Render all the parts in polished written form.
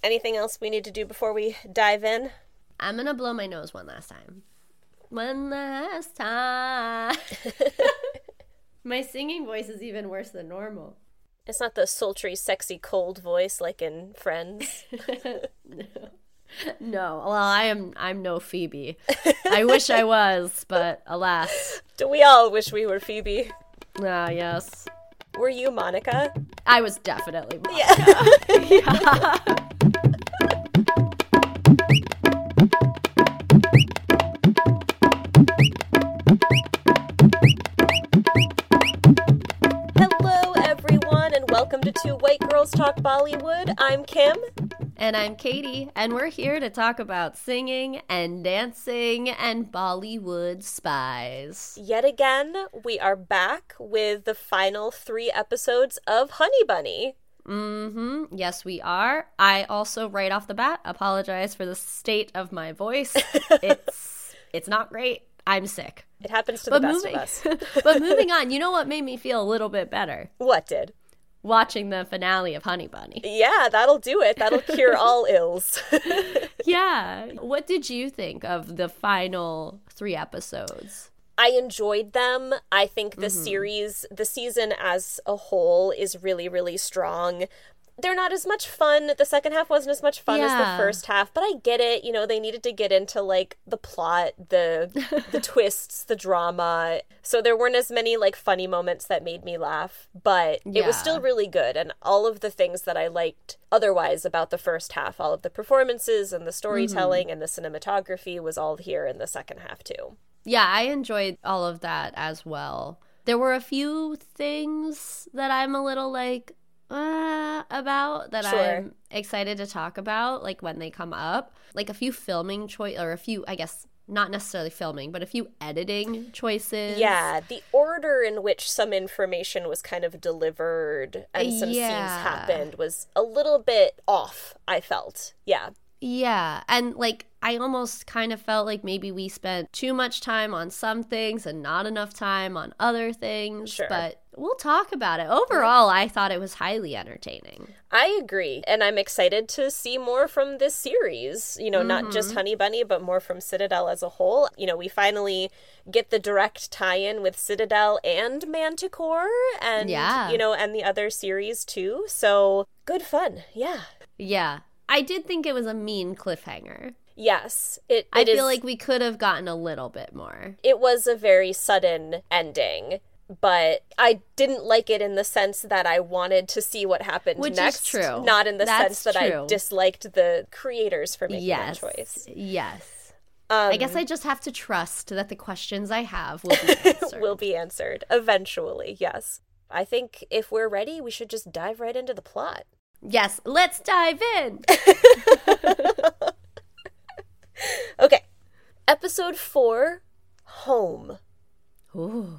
Anything else we need to do before we dive in? I'm going to blow my nose one last time. One last time. My singing voice is even worse than normal. It's not the sultry, sexy, cold voice like in Friends. No. Well, I'm no Phoebe. I wish I was, but alas. Do we all wish we were Phoebe? Ah, yes. Were you Monica? I was definitely Monica. Yeah. Hello, everyone, and welcome to Two White Girls Talk Bollywood. I'm Kim. And I'm Katie, and we're here to talk about singing and dancing and Bollywood spies. Yet again, we are back with the final 3 episodes of Honey Bunny. Mm-hmm. Yes, we are. I also, right off the bat, apologize for the state of my voice. It's not great. I'm sick. It happens to the best of us. But moving on, you know what made me feel a little bit better? What did? Watching the finale of Honey Bunny. Yeah, that'll do it. That'll cure all ills. Yeah. What did you think of the final 3 episodes? I enjoyed them. I think the season as a whole is really, really strong. They're not as much fun. The second half wasn't as much fun as the first half, but I get it. You know, they needed to get into, like, the plot, the twists, the drama. So there weren't as many, like, funny moments that made me laugh, but it was still really good. And all of the things that I liked otherwise about the first half, all of the performances and the storytelling and the cinematography was all here in the second half, too. Yeah, I enjoyed all of that as well. There were a few things that I'm a little, like, about that I'm excited to talk about, like when they come up, like a few filming or a few, I guess not necessarily filming, but a few editing choices. Yeah, the order in which some information was kind of delivered and some scenes happened was a little bit off, I felt. Yeah, and like I almost kind of felt like maybe we spent too much time on some things and not enough time on other things. But we'll talk about it. Overall, I thought it was highly entertaining. I agree. And I'm excited to see more from this series. You know, not just Honey Bunny, but more from Citadel as a whole. You know, we finally get the direct tie-in with Citadel and Manticore and, you know, and the other series too. So good fun. Yeah. Yeah. I did think it was a mean cliffhanger. Yes. I feel like we could have gotten a little bit more. It was a very sudden ending, but I didn't like it in the sense that I wanted to see what happened next. Which is true. Not in the sense that I disliked the creators for making that choice. Yes. I guess I just have to trust that the questions I have will be answered. Will be answered. Eventually, yes. I think if we're ready, we should just dive right into the plot. Yes, let's dive in. Okay. Episode 4, Home. Ooh.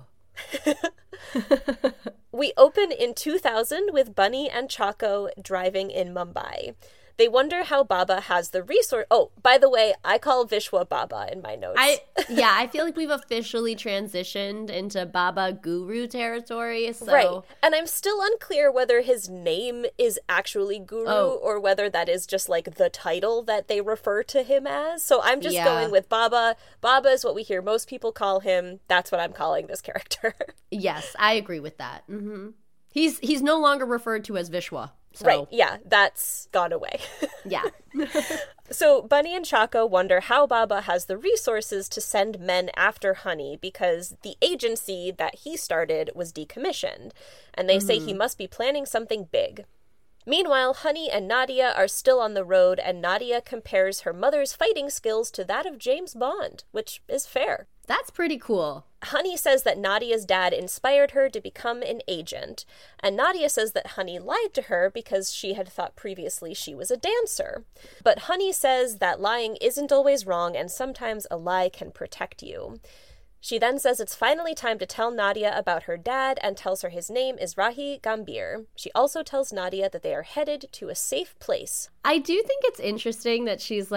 We open in 2000 with Bunny and Chaco driving in Mumbai. They wonder how Baba has the resource. Oh, by the way, I call Vishwa Baba in my notes. I feel like we've officially transitioned into Baba Guru territory. So. Right. And I'm still unclear whether his name is actually Guru or whether that is just like the title that they refer to him as. So I'm just going with Baba. Baba is what we hear most people call him. That's what I'm calling this character. Yes, I agree with that. Mm-hmm. He's no longer referred to as Vishwa. So. Right, yeah, that's gone away. Yeah. So Bunny and Chaco wonder how Baba has the resources to send men after Honey because the agency that he started was decommissioned, and they say he must be planning something big. Meanwhile, Honey and Nadia are still on the road, and Nadia compares her mother's fighting skills to that of James Bond, which is fair. That's pretty cool. Honey says that Nadia's dad inspired her to become an agent, and Nadia says that Honey lied to her because she had thought previously she was a dancer. But Honey says that lying isn't always wrong, and sometimes a lie can protect you. She then says it's finally time to tell Nadia about her dad and tells her his name is Rahi Gambhir. She also tells Nadia that they are headed to a safe place. I do think it's interesting that she's like,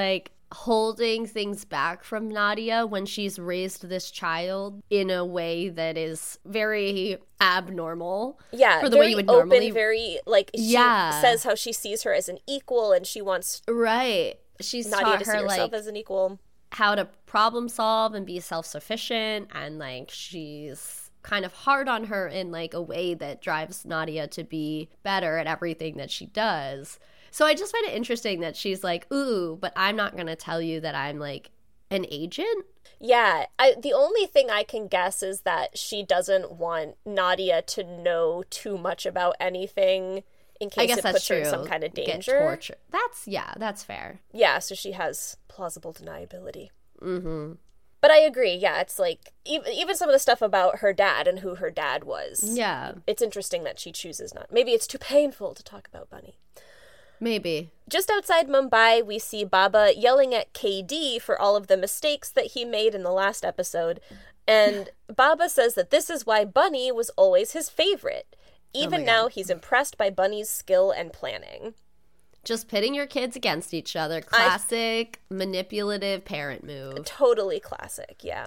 holding things back from Nadia when she's raised this child in a way that is very abnormal. Yeah, for the way you would normally. Very, like, she says how she sees her as an equal and she wants she's Nadia taught to see her, herself like, as an equal. How to problem solve and be self-sufficient, and, like, she's kind of hard on her in, like, a way that drives Nadia to be better at everything that she does. So I just find it interesting that she's like, ooh, but I'm not going to tell you that I'm, like, an agent. Yeah, the only thing I can guess is that she doesn't want Nadia to know too much about anything in case it puts her in some kind of danger. Get tortured. That's fair. Yeah, so she has plausible deniability. Mm-hmm. But I agree, yeah, it's like, even some of the stuff about her dad and who her dad was. Yeah. It's interesting that she chooses not. Maybe it's too painful to talk about Bunny. Maybe. Just outside Mumbai, we see Baba yelling at KD for all of the mistakes that he made in the last episode. And Baba says that this is why Bunny was always his favorite. Even now, he's impressed by Bunny's skill and planning. Just pitting your kids against each other. Classic manipulative parent move. Totally classic, yeah.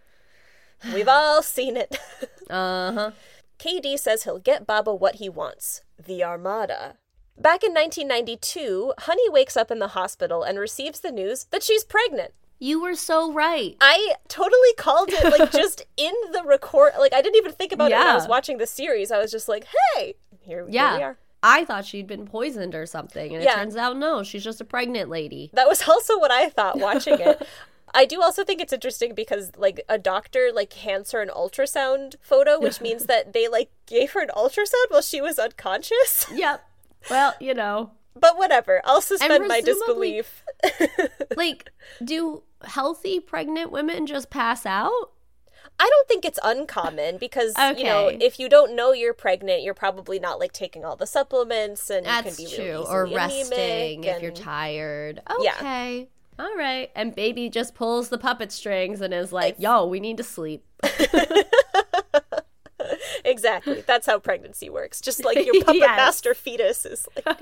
We've all seen it. Uh-huh. KD says he'll get Baba what he wants. The Armada. Back in 1992, Honey wakes up in the hospital and receives the news that she's pregnant. You were so right. I totally called it, like, just in the record. Like, I didn't even think about it when I was watching the series. I was just like, hey, here we are. I thought she'd been poisoned or something, and it turns out, no, she's just a pregnant lady. That was also what I thought watching it. I do also think it's interesting because, like, a doctor, like, hands her an ultrasound photo, which means that they, like, gave her an ultrasound while she was unconscious. Yep. Well, you know. But whatever. I'll suspend my disbelief. Like, do healthy pregnant women just pass out? I don't think it's uncommon because, you know, if you don't know you're pregnant, you're probably not, like, taking all the supplements, and you can be really easily or resting if you're tired. Okay. Yeah. All right. And baby just pulls the puppet strings and is like, yo, we need to sleep. Exactly. That's how pregnancy works. Just like your puppet master fetus is like...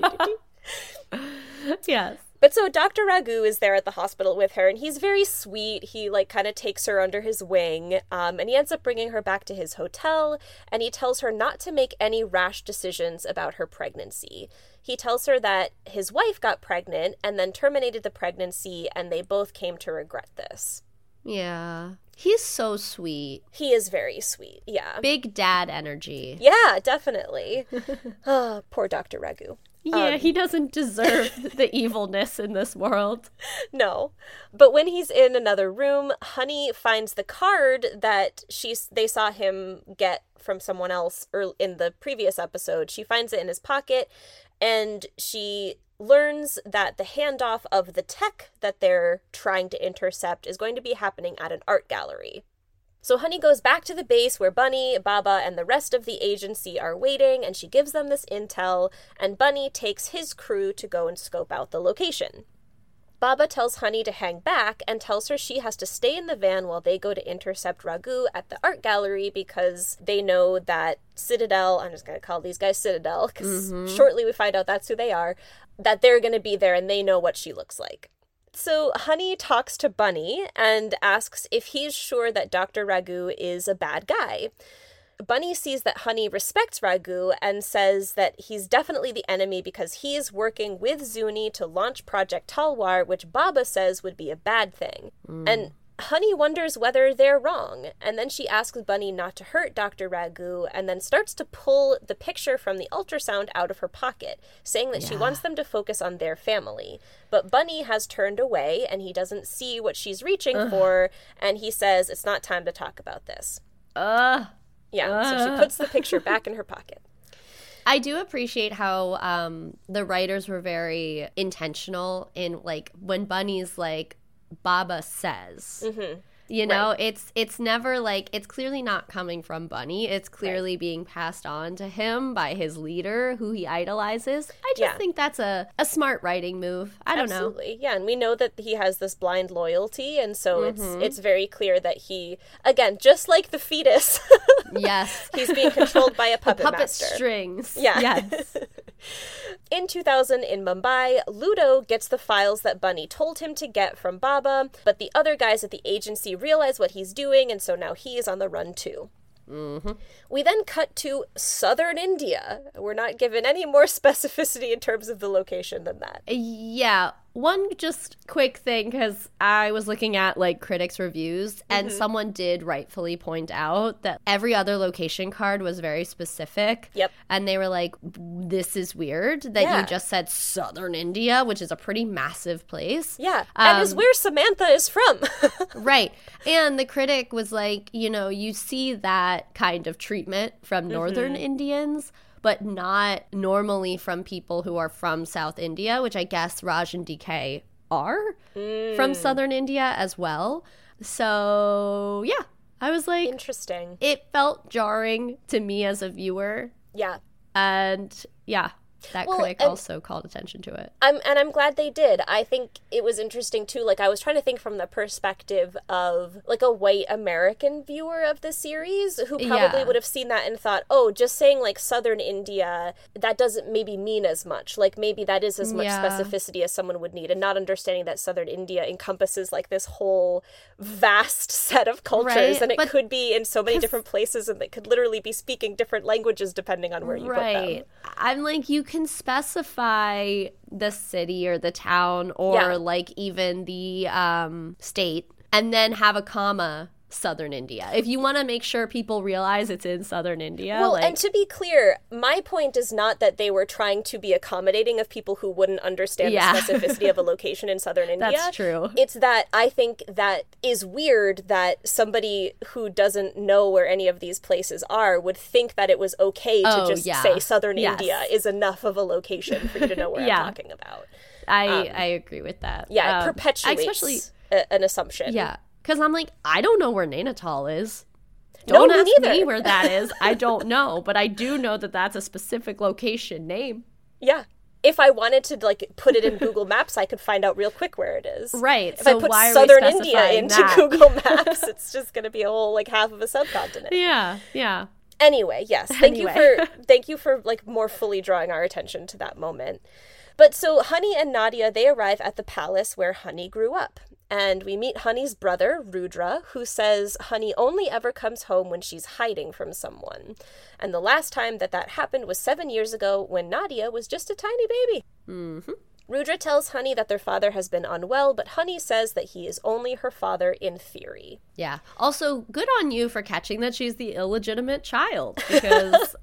Yes. But so Dr. Raghu is there at the hospital with her, and he's very sweet. He, like, kind of takes her under his wing, and he ends up bringing her back to his hotel, and he tells her not to make any rash decisions about her pregnancy. He tells her that his wife got pregnant and then terminated the pregnancy, and they both came to regret this. Yeah. He's so sweet. He is very sweet, yeah. Big dad energy. Yeah, definitely. Oh, poor Dr. Raghu. Yeah, he doesn't deserve the evilness in this world. No. But when he's in another room, Honey finds the card that they saw him get from someone else in the previous episode. She finds it in his pocket, and she learns that the handoff of the tech that they're trying to intercept is going to be happening at an art gallery. So Honey goes back to the base where Bunny, Baba, and the rest of the agency are waiting, and she gives them this intel, and Bunny takes his crew to go and scope out the location. Baba tells Honey to hang back and tells her she has to stay in the van while they go to intercept Raghu at the art gallery because they know that Citadel, I'm just going to call these guys Citadel because shortly we find out that's who they are, that they're going to be there and they know what she looks like. So Honey talks to Bunny and asks if he's sure that Dr. Raghu is a bad guy. Bunny sees that Honey respects Raghu and says that he's definitely the enemy because he is working with Zuni to launch Project Talwar, which Baba says would be a bad thing. And Honey wonders whether they're wrong, and then she asks Bunny not to hurt Dr. Raghu, and then starts to pull the picture from the ultrasound out of her pocket, saying that she wants them to focus on their family. But Bunny has turned away, and he doesn't see what she's reaching for, and he says it's not time to talk about this. So she puts the picture back in her pocket. I do appreciate how the writers were very intentional in, like, when Bunny's like, Baba says. You know, it's never like, it's clearly not coming from Bunny. It's clearly being passed on to him by his leader, who he idolizes. I just think that's a smart writing move. I don't know. Absolutely, yeah. And we know that he has this blind loyalty, and so it's very clear that he, again, just like the fetus, Yes. He's being controlled by a puppet master. Strings. Yeah. Yes. In 2000, in Mumbai, Ludo gets the files that Bunny told him to get from Baba, but the other guys at the agency realize what he's doing, and so now he is on the run too. Mm-hmm. We then cut to southern India. We're not given any more specificity in terms of the location than that. Yeah. One just quick thing, because I was looking at like critics' reviews, and someone did rightfully point out that every other location card was very specific. Yep. And they were like, this is weird that you just said southern India, which is a pretty massive place. Yeah. And is where Samantha is from. Right. And the critic was like, you know, you see that kind of treatment from northern Indians, but not normally from people who are from South India, which I guess Raj and DK are from southern India as well. So, yeah, I was like... Interesting. It felt jarring to me as a viewer. Yeah. And, yeah. That critic also called attention to it. I'm glad they did. I think it was interesting, too. Like, I was trying to think from the perspective of, like, a white American viewer of the series who probably would have seen that and thought, oh, just saying, like, southern India, that doesn't maybe mean as much. Like, maybe that is as much specificity as someone would need, and not understanding that southern India encompasses, like, this whole vast set of cultures, and it could be in so many different places, and they could literally be speaking different languages depending on where you put them. I'm like, you can specify the city or the town or like even the state and then have a comma southern India if you want to make sure people realize it's in southern India. Well, and to be clear, my point is not that they were trying to be accommodating of people who wouldn't understand the specificity of a location in southern India. That's true. It's that I think that is weird that somebody who doesn't know where any of these places are would think that it was okay to just say southern India is enough of a location for you to know where I'm talking about. I agree with that. Yeah, it perpetuates an assumption. Yeah. Because I'm like, I don't know where Nainital is. Don't ask me where that is. I don't know. But I do know that that's a specific location name. Yeah. If I wanted to, like, put it in Google Maps, I could find out real quick where it is. Right. If so I put why southern are we India into that? Google Maps, it's just going to be a whole, like, half of a subcontinent. Yeah. Yeah. Anyway, yes. Thank you for, like, more fully drawing our attention to that moment. But so Honey and Nadia, they arrive at the palace where Honey grew up. And we meet Honey's brother, Rudra, who says Honey only ever comes home when she's hiding from someone. And the last time that happened was 7 years ago when Nadia was just a tiny baby. Mm-hmm. Rudra tells Honey that their father has been unwell, but Honey says that he is only her father in theory. Yeah. Also, good on you for catching that she's the illegitimate child, because...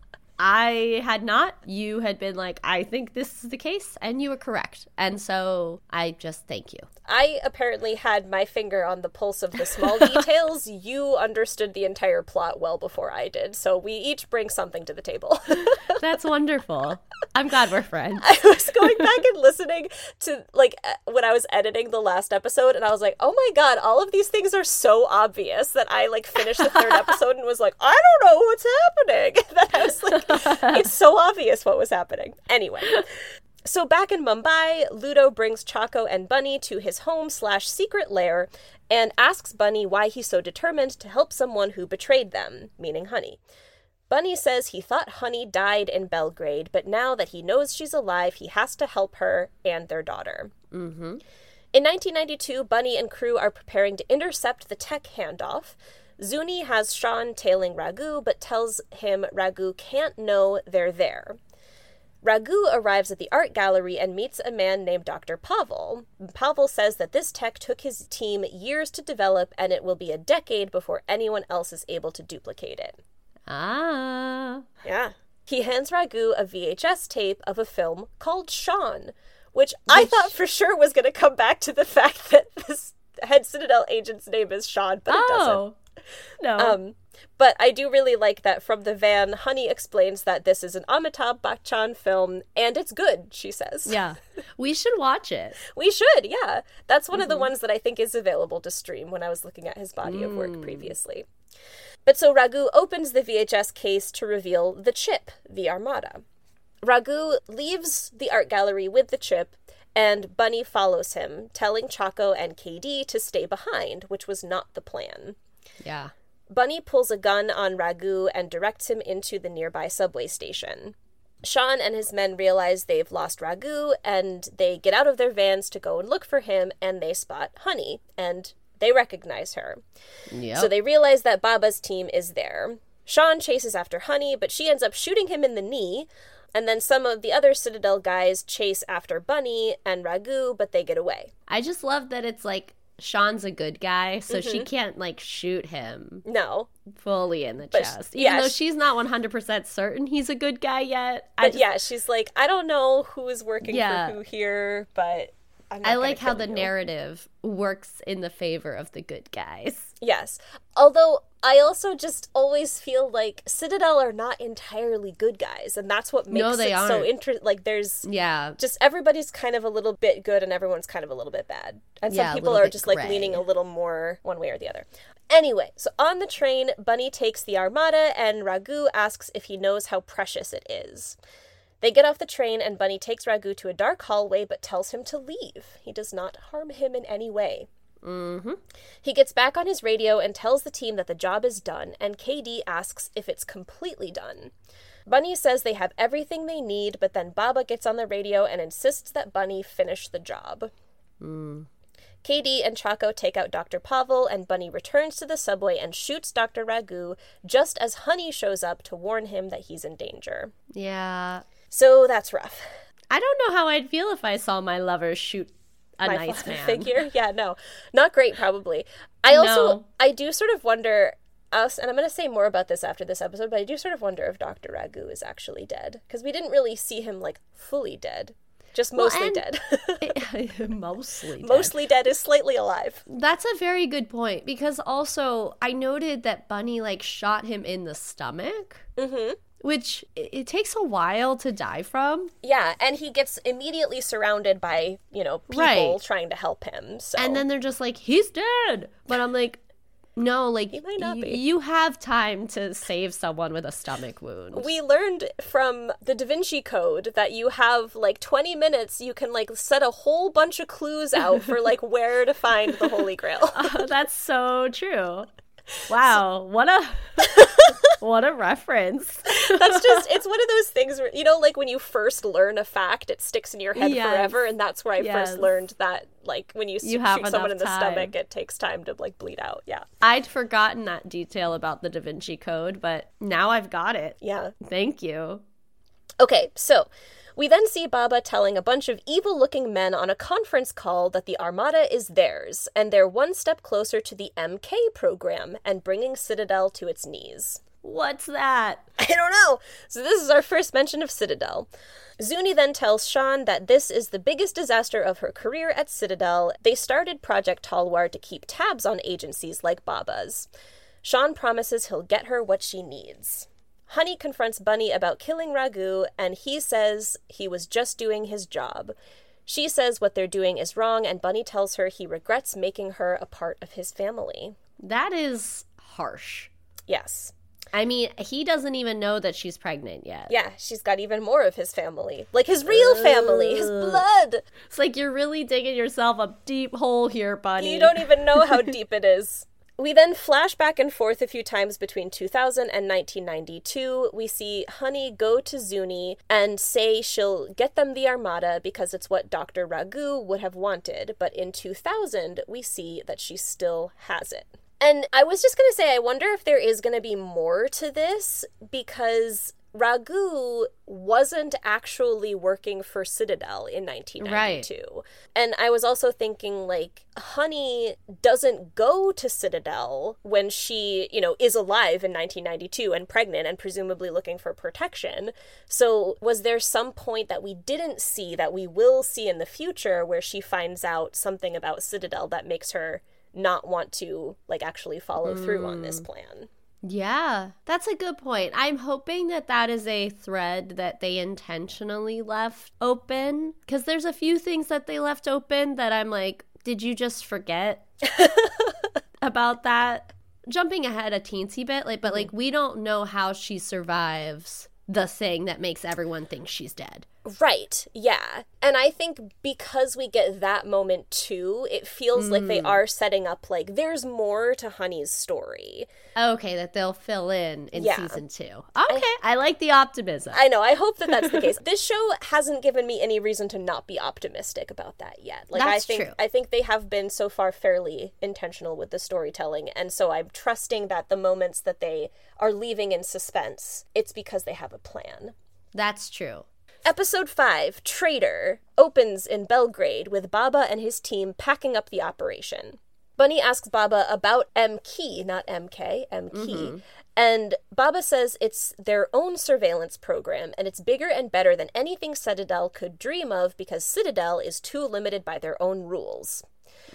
I had not. You had been like, I think this is the case, and you were correct. And so I just thank you. I apparently had my finger on the pulse of the small details. You understood the entire plot well before I did, so we each bring something to the table. That's wonderful. I'm glad we're friends. I was going back and listening to, like, when I was editing the last episode, and I was like, oh my god, all of these things are so obvious that I, like, finished the third episode and was like, I don't know what's happening. That I was like, it's so obvious what was happening. Anyway, so back in Mumbai, Ludo brings Chaco and Bunny to his home/secret lair and asks Bunny why he's so determined to help someone who betrayed them, meaning Honey. Bunny says he thought Honey died in Belgrade, but now that he knows she's alive, he has to help her and their daughter. Mm-hmm. In 1992, Bunny and crew are preparing to intercept the tech handoff. Zuni has Sean tailing Raghu, but tells him Raghu can't know they're there. Raghu arrives at the art gallery and meets a man named Dr. Pavel. Pavel says that this tech took his team years to develop, and it will be a decade before anyone else is able to duplicate it. Ah. Yeah. He hands Raghu a VHS tape of a film called Sean, which I thought for sure was going to come back to the fact that this head Citadel agent's name is Sean, but it doesn't. No. But I do really like that from the van, Honey explains that this is an Amitabh Bachchan film, and it's good, she says. Yeah. We should watch it. We should, yeah. That's one of the ones that I think is available to stream when I was looking at his body of work previously. But so Raghu opens the VHS case to reveal the chip, the Armada. Raghu leaves the art gallery with the chip, and Bunny follows him, telling Chaco and KD to stay behind, which was not the plan. Yeah. Bunny pulls a gun on Raghu and directs him into the nearby subway station. Sean and his men realize they've lost Raghu, and they get out of their vans to go and look for him, and they spot Honey, and they recognize her. Yep. So they realize that Baba's team is there. Sean chases after Honey, but she ends up shooting him in the knee, and then some of the other Citadel guys chase after Bunny and Raghu, but they get away. I just love that it's like Sean's a good guy, so she can't, like, shoot him. No. Fully in the chest. Even though she's not 100% certain he's a good guy yet. She's like, I don't know who is working for who here, but I like how the narrative works in the favor of the good guys. Yes. Although I also just always feel like Citadel are not entirely good guys, and that's what makes so interesting. Like, there's just everybody's kind of a little bit good and everyone's kind of a little bit bad. And some people are just, like, leaning a little more one way or the other. Anyway, so on the train, Bunny takes the Armada, and Raghu asks if he knows how precious it is. They get off the train, and Bunny takes Raghu to a dark hallway, but tells him to leave. He does not harm him in any way. Mm-hmm. He gets back on his radio and tells the team that the job is done, and KD asks if it's completely done. Bunny says they have everything they need, but then Baba gets on the radio and insists that Bunny finish the job. KD and Chaco take out Dr. Pavel, and Bunny returns to the subway and shoots Dr. Raghu just as Honey shows up to warn him that he's in danger. Yeah. So that's rough. I don't know how I'd feel if I saw my lover shoot a nice man. Figure? Yeah, no. Not great, probably. I do sort of wonder, and I'm going to say more about this after this episode, but I do sort of wonder if Dr. Raghu is actually dead. Because we didn't really see him, like, fully dead. Just mostly dead. Mostly dead is slightly alive. That's a very good point, because also I noted that Bunny, like, shot him in the stomach. Mm-hmm. Which it takes a while to die from. Yeah, and he gets immediately surrounded by, people trying to help him. So. And then they're just like, he's dead. But I'm like, no, like, he might not be. You have time to save someone with a stomach wound. We learned from the Da Vinci Code that you have, like, 20 minutes. You can, like, set a whole bunch of clues out for, like, where to find the Holy Grail. Oh, that's so true. Wow, what a reference. It's one of those things where, like when you first learn a fact, it sticks in your head forever, and that's where I first learned that, like, when you shoot someone in the stomach, it takes time to, like, bleed out. Yeah. I'd forgotten that detail about the Da Vinci Code, but now I've got it. Yeah. Thank you. Okay, so we then see Baba telling a bunch of evil-looking men on a conference call that the Armada is theirs, and they're one step closer to the MK program and bringing Citadel to its knees. What's that? I don't know. So this is our first mention of Citadel. Zuni then tells Sean that this is the biggest disaster of her career at Citadel. They started Project Talwar to keep tabs on agencies like Baba's. Sean promises he'll get her what she needs. Honey confronts Bunny about killing Raghu, and he says he was just doing his job. She says what they're doing is wrong, and Bunny tells her he regrets making her a part of his family. That is harsh. Yes. I mean, he doesn't even know that she's pregnant yet. Yeah, she's got even more of his family. Like, his real family, his blood. It's like you're really digging yourself a deep hole here, Bunny. You don't even know how deep it is. We then flash back and forth a few times between 2000 and 1992. We see Honey go to Zuni and say she'll get them the Armada because it's what Dr. Raghu would have wanted. But in 2000, we see that she still has it. And I was just going to say, I wonder if there is going to be more to this, because Raghu wasn't actually working for Citadel in 1992. Right. And I was also thinking, like, Honey doesn't go to Citadel when she, is alive in 1992 and pregnant and presumably looking for protection. So was there some point that we didn't see that we will see in the future where she finds out something about Citadel that makes her not want to, like, actually follow through on this plan? Yeah, that's a good point. I'm hoping that is a thread that they intentionally left open, because there's a few things that they left open that I'm like, did you just forget about that? Jumping ahead a teensy bit, but we don't know how she survives the thing that makes everyone think she's dead. Right, yeah. And I think because we get that moment too, it feels like they are setting up, like, there's more to Honey's story. Okay, that they'll fill in season 2. Okay, I like the optimism. I know, I hope that that's the case. This show hasn't given me any reason to not be optimistic about that yet. Like, that's true. I think they have been so far fairly intentional with the storytelling, and so I'm trusting that the moments that they are leaving in suspense, it's because they have a plan. That's true. Episode 5, Traitor, opens in Belgrade with Baba and his team packing up the operation. Bunny asks Baba about M-Key, not M-K, M-Key, and Baba says it's their own surveillance program, and it's bigger and better than anything Citadel could dream of because Citadel is too limited by their own rules.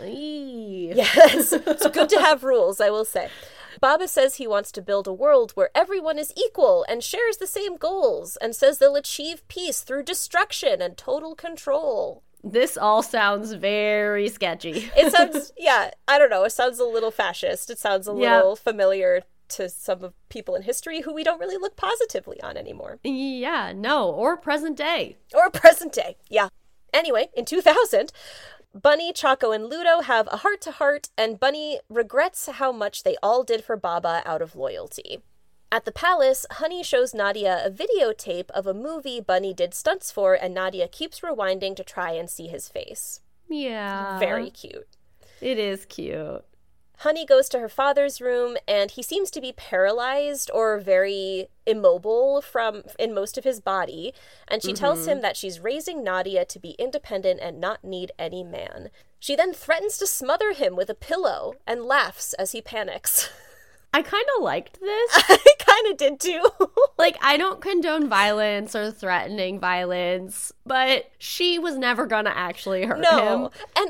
Yes, it's good to have rules, I will say. Baba says he wants to build a world where everyone is equal and shares the same goals, and says they'll achieve peace through destruction and total control. This all sounds very sketchy. It sounds, yeah, I don't know, it sounds a little fascist. It sounds a little familiar to some of people in history who we don't really look positively on anymore. Yeah, no, or present day. Or present day, yeah. Anyway, in 2000... Bunny, Chaco, and Ludo have a heart-to-heart, and Bunny regrets how much they all did for Baba out of loyalty. At the palace, Honey shows Nadia a videotape of a movie Bunny did stunts for, and Nadia keeps rewinding to try and see his face. Yeah. Very cute. It is cute. Honey goes to her father's room, and he seems to be paralyzed or very immobile in most of his body, and she tells him that she's raising Nadia to be independent and not need any man. She then threatens to smother him with a pillow and laughs as he panics. I kind of liked this. I kind of did too. Like, I don't condone violence or threatening violence, but she was never gonna actually hurt him. And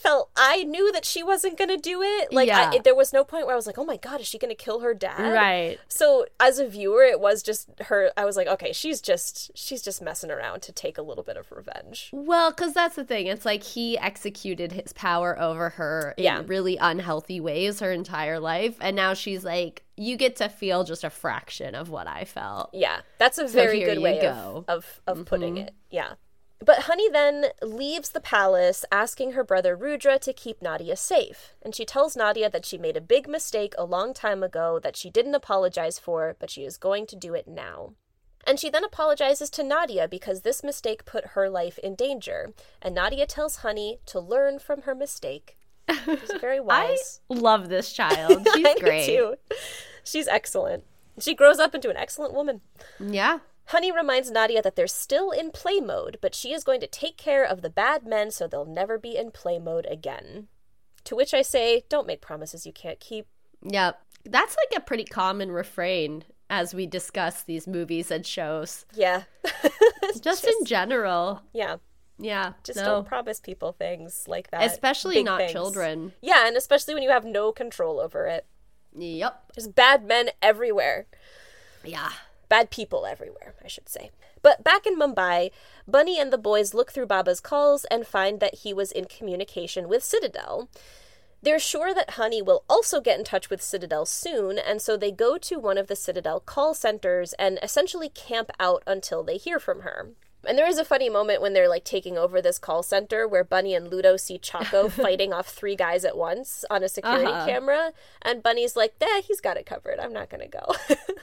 I knew that she wasn't gonna do it. Like, there was no point where I was like, oh my god, is she gonna kill her dad? Right. So as a viewer, it was just her. I was like, okay, she's just messing around to take a little bit of revenge. Well, because that's the thing. It's like he executed his power over her in really unhealthy ways her entire life, and now she's like, you get to feel just a fraction of what I felt. Yeah, that's a very good way of putting it. Yeah. But Honey then leaves the palace, asking her brother Rudra to keep Nadia safe. And she tells Nadia that she made a big mistake a long time ago that she didn't apologize for, but she is going to do it now. And she then apologizes to Nadia because this mistake put her life in danger. And Nadia tells Honey to learn from her mistake. She's very wise. I love this child. She's great. Too. She's excellent. She grows up into an excellent woman. Yeah. Honey reminds Nadia that they're still in play mode, but she is going to take care of the bad men so they'll never be in play mode again. To which I say, don't make promises you can't keep. Yep. That's like a pretty common refrain as we discuss these movies and shows. Yeah. just in general. Yeah. Yeah. Just don't promise people things like that. Especially not children. Yeah, and especially when you have no control over it. Yep. Just bad men everywhere. Yeah. Bad people everywhere, I should say. But back in Mumbai, Bunny and the boys look through Baba's calls and find that he was in communication with Citadel. They're sure that Honey will also get in touch with Citadel soon, and so they go to one of the Citadel call centers and essentially camp out until they hear from her. And there is a funny moment when they're, like, taking over this call center where Bunny and Ludo see Chaco fighting off 3 guys at once on a security camera. And Bunny's like, he's got it covered. I'm not going to go.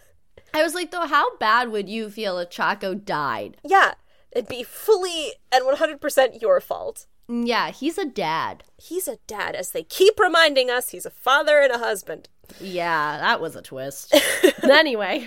I was like, though, how bad would you feel if Chaco died? Yeah, it'd be fully and 100% your fault. Yeah, he's a dad. He's a dad, as they keep reminding us. He's a father and a husband. Yeah, that was a twist. Anyway.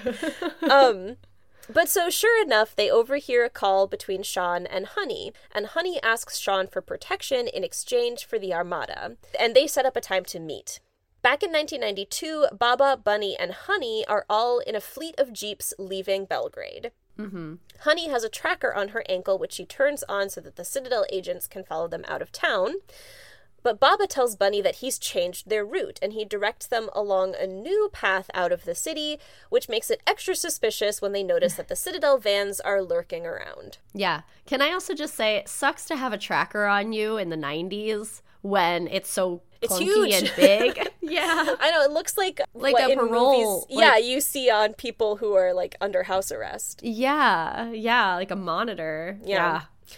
But so sure enough, they overhear a call between Sean and Honey asks Sean for protection in exchange for the Armada, and they set up a time to meet. Back in 1992, Baba, Bunny, and Honey are all in a fleet of jeeps leaving Belgrade. Mm-hmm. Honey has a tracker on her ankle, which she turns on so that the Citadel agents can follow them out of town. But Baba tells Bunny that he's changed their route, and he directs them along a new path out of the city, which makes it extra suspicious when they notice that the Citadel vans are lurking around. Yeah. Can I also just say, it sucks to have a tracker on you in the 90s when it's so it's huge and big. Yeah. I know, it looks like a parole. Movies, you see on people who are like under house arrest. Yeah, like a monitor. Yeah.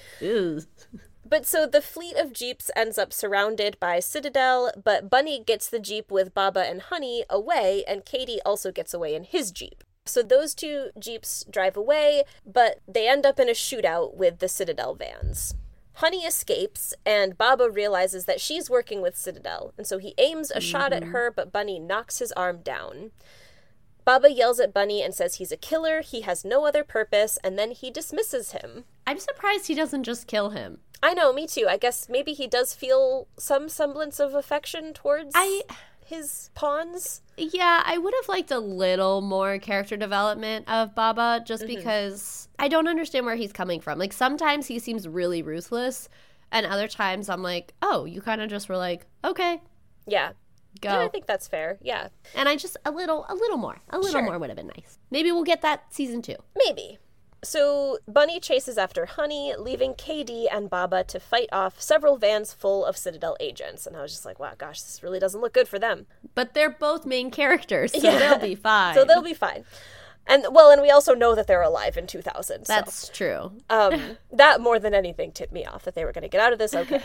But so the fleet of jeeps ends up surrounded by Citadel, but Bunny gets the jeep with Baba and Honey away, and Katie also gets away in his jeep. So those two jeeps drive away, but they end up in a shootout with the Citadel vans. Honey escapes, and Baba realizes that she's working with Citadel, and so he aims a shot at her, but Bunny knocks his arm down. Baba yells at Bunny and says he's a killer, he has no other purpose, and then he dismisses him. I'm surprised he doesn't just kill him. I know, me too. I guess maybe he does feel some semblance of affection towards his pawns. Yeah, I would have liked a little more character development of Baba, just because I don't understand where he's coming from. Like, sometimes he seems really ruthless, and other times I'm like, oh, you kind of just were like, okay. Yeah. Go. Yeah, I think that's fair. Yeah. And I just, a little more would have been nice. Maybe we'll get that season 2. Maybe. So Bunny chases after Honey, leaving KD and Baba to fight off several vans full of Citadel agents. And I was just like, wow, gosh, this really doesn't look good for them. But they're both main characters, so they'll be fine. So they'll be fine. And we also know that they're alive in 2000. That's true. That more than anything tipped me off that they were going to get out of this okay.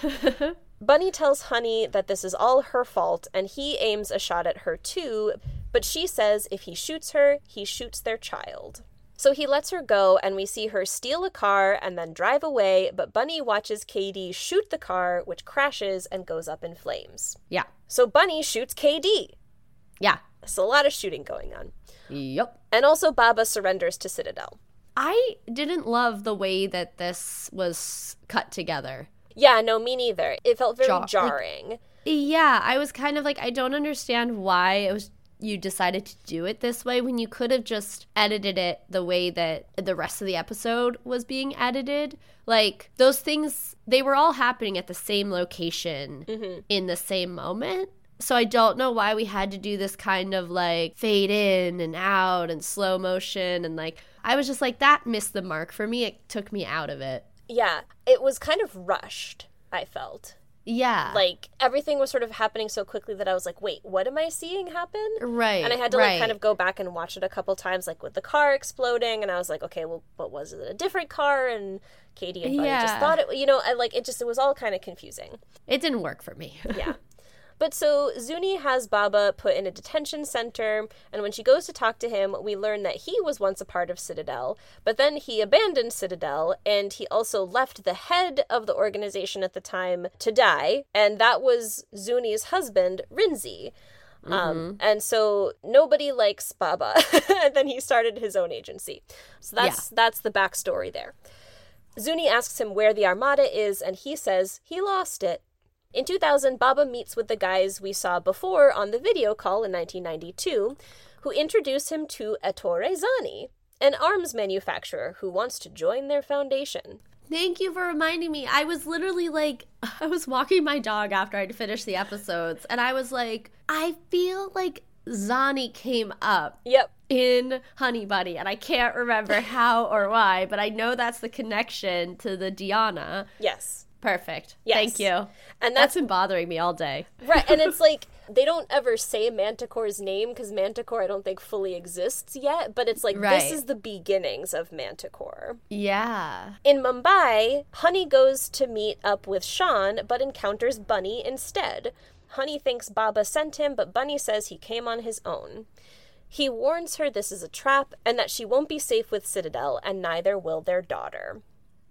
Bunny tells Honey that this is all her fault, and he aims a shot at her too, but she says if he shoots her, he shoots their child. So he lets her go, and we see her steal a car and then drive away, but Bunny watches KD shoot the car, which crashes and goes up in flames. Yeah. So Bunny shoots KD. Yeah. So a lot of shooting going on. Yep. And also Baba surrenders to Citadel. I didn't love the way that this was cut together. Yeah, no, me neither. It felt very jarring. Yeah, I was kind of like, I don't understand why you decided to do it this way when you could have just edited it the way that the rest of the episode was being edited. Like, those things, they were all happening at the same location in the same moment. So I don't know why we had to do this kind of like fade in and out and slow motion. And like, I was just like, that missed the mark for me. It took me out of it. Yeah, it was kind of rushed, I felt. Yeah. Like, everything was sort of happening so quickly that I was like, wait, what am I seeing happen? Right. And I had to like kind of go back and watch it a couple times, like with the car exploding, and I was like, okay, well, what was it? A different car? And Katie and Bunny just thought it, it was all kind of confusing. It didn't work for me. Yeah. But so Zuni has Baba put in a detention center, and when she goes to talk to him, we learn that he was once a part of Citadel, but then he abandoned Citadel, and he also left the head of the organization at the time to die, and that was Zuni's husband, Rinzi. And so nobody likes Baba, and then he started his own agency. So that's the backstory there. Zuni asks him where the Armada is, and he says he lost it. In 2000, Baba meets with the guys we saw before on the video call in 1992, who introduce him to Ettore Zani, an arms manufacturer who wants to join their foundation. Thank you for reminding me. I was literally like, I was walking my dog after I'd finished the episodes, and I was like, I feel like Zani came up in Honey Bunny, and I can't remember how or why, but I know that's the connection to the Diana. Yes. Perfect. Yes. Thank you. And that's been bothering me all day. Right, and it's like, they don't ever say Manticore's name, because Manticore I don't think fully exists yet, but it's like, this is the beginnings of Manticore. Yeah. In Mumbai, Honey goes to meet up with Sean, but encounters Bunny instead. Honey thinks Baba sent him, but Bunny says he came on his own. He warns her this is a trap, and that she won't be safe with Citadel, and neither will their daughter.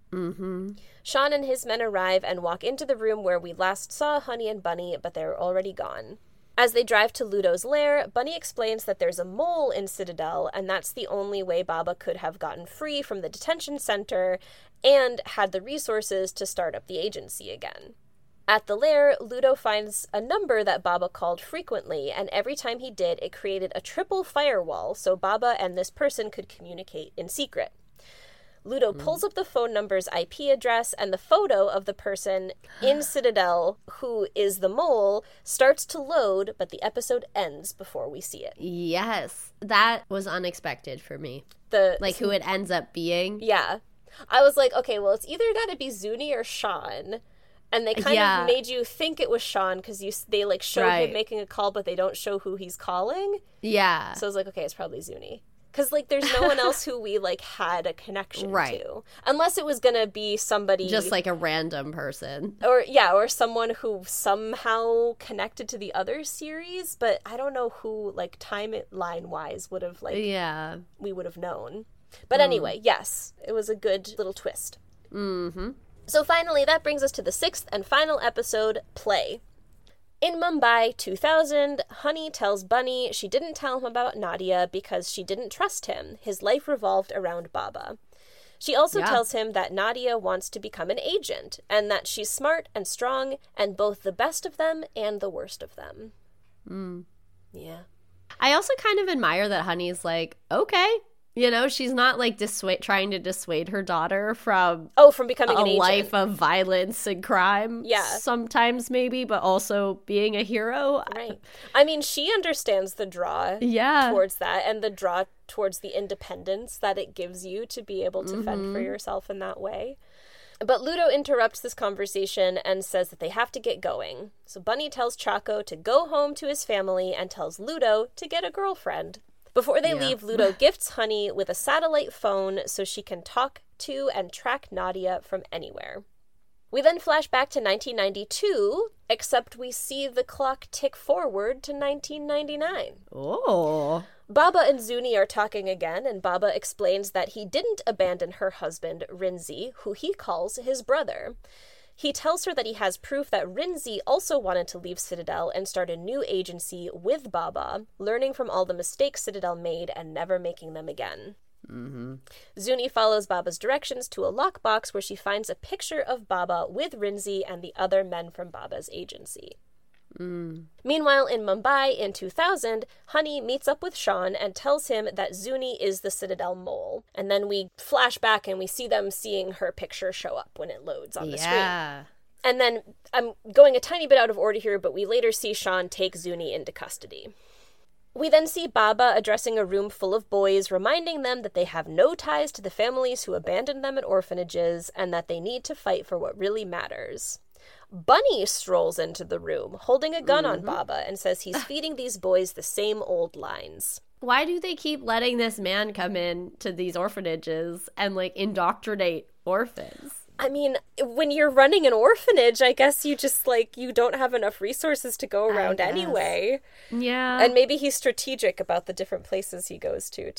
Sean and his men arrive and walk into the room where we last saw Honey and Bunny, but they're already gone. As they drive to Ludo's lair, Bunny explains that there's a mole in Citadel, and that's the only way Baba could have gotten free from the detention center and had the resources to start up the agency again. At the lair, Ludo finds a number that Baba called frequently, and every time he did, it created a triple firewall so Baba and this person could communicate in secret. Ludo pulls up the phone number's IP address, and the photo of the person in Citadel, who is the mole, starts to load, but the episode ends before we see it. Yes, that was unexpected for me. Who it ends up being. Yeah. I was like, okay, well, it's either got to be Zuni or Sean. And they kind of made you think it was Sean because they like show him making a call, but they don't show who he's calling. Yeah. So I was like, okay, it's probably Zuni. Because, like, there's no one else who we, like, had a connection to. Unless it was going to be somebody... Just, like, a random person. Or someone who somehow connected to the other series. But I don't know who, like, timeline-wise would have, like... Yeah. We would have known. But anyway, yes. It was a good little twist. Mm-hmm. So finally, that brings us to the 6th and final episode, Play. In Mumbai 2000, Honey tells Bunny she didn't tell him about Nadia because she didn't trust him. His life revolved around Baba. She also tells him that Nadia wants to become an agent and that she's smart and strong and both the best of them and the worst of them. Yeah. I also kind of admire that Honey's like, okay. You know, she's not like trying to dissuade her daughter from becoming an agent. Life of violence and crime. Yeah, sometimes maybe, but also being a hero. Right. I mean, she understands the draw. Towards that, and the draw towards the independence that it gives you to be able to fend for yourself in that way. But Ludo interrupts this conversation and says that they have to get going. So Bunny tells Chaco to go home to his family and tells Ludo to get a girlfriend. Before they leave, Ludo gifts Honey with a satellite phone so she can talk to and track Nadia from anywhere. We then flash back to 1992, except we see the clock tick forward to 1999. Oh. Baba and Zuni are talking again, and Baba explains that he didn't abandon her husband, Rinzi, who he calls his brother. He tells her that he has proof that Rinzi also wanted to leave Citadel and start a new agency with Baba, learning from all the mistakes Citadel made and never making them again. Mm-hmm. Zuni follows Baba's directions to a lockbox where she finds a picture of Baba with Rinzi and the other men from Baba's agency. Meanwhile, in Mumbai in 2000, Honey meets up with Sean and tells him that Zuni is the Citadel mole. And then we flash back and we see them seeing her picture show up when it loads on the screen. And then I'm going a tiny bit out of order here, but we later see Sean take Zuni into custody. We then see Baba addressing a room full of boys, reminding them that they have no ties to the families who abandoned them at orphanages and that they need to fight for what really matters. Bunny strolls into the room, holding a gun on Baba, and says he's feeding these boys the same old lines. Why do they keep letting this man come in to these orphanages and, like, indoctrinate orphans? I mean, when you're running an orphanage, I guess you just, like, you don't have enough resources to go around anyway. Yeah. And maybe he's strategic about the different places he goes to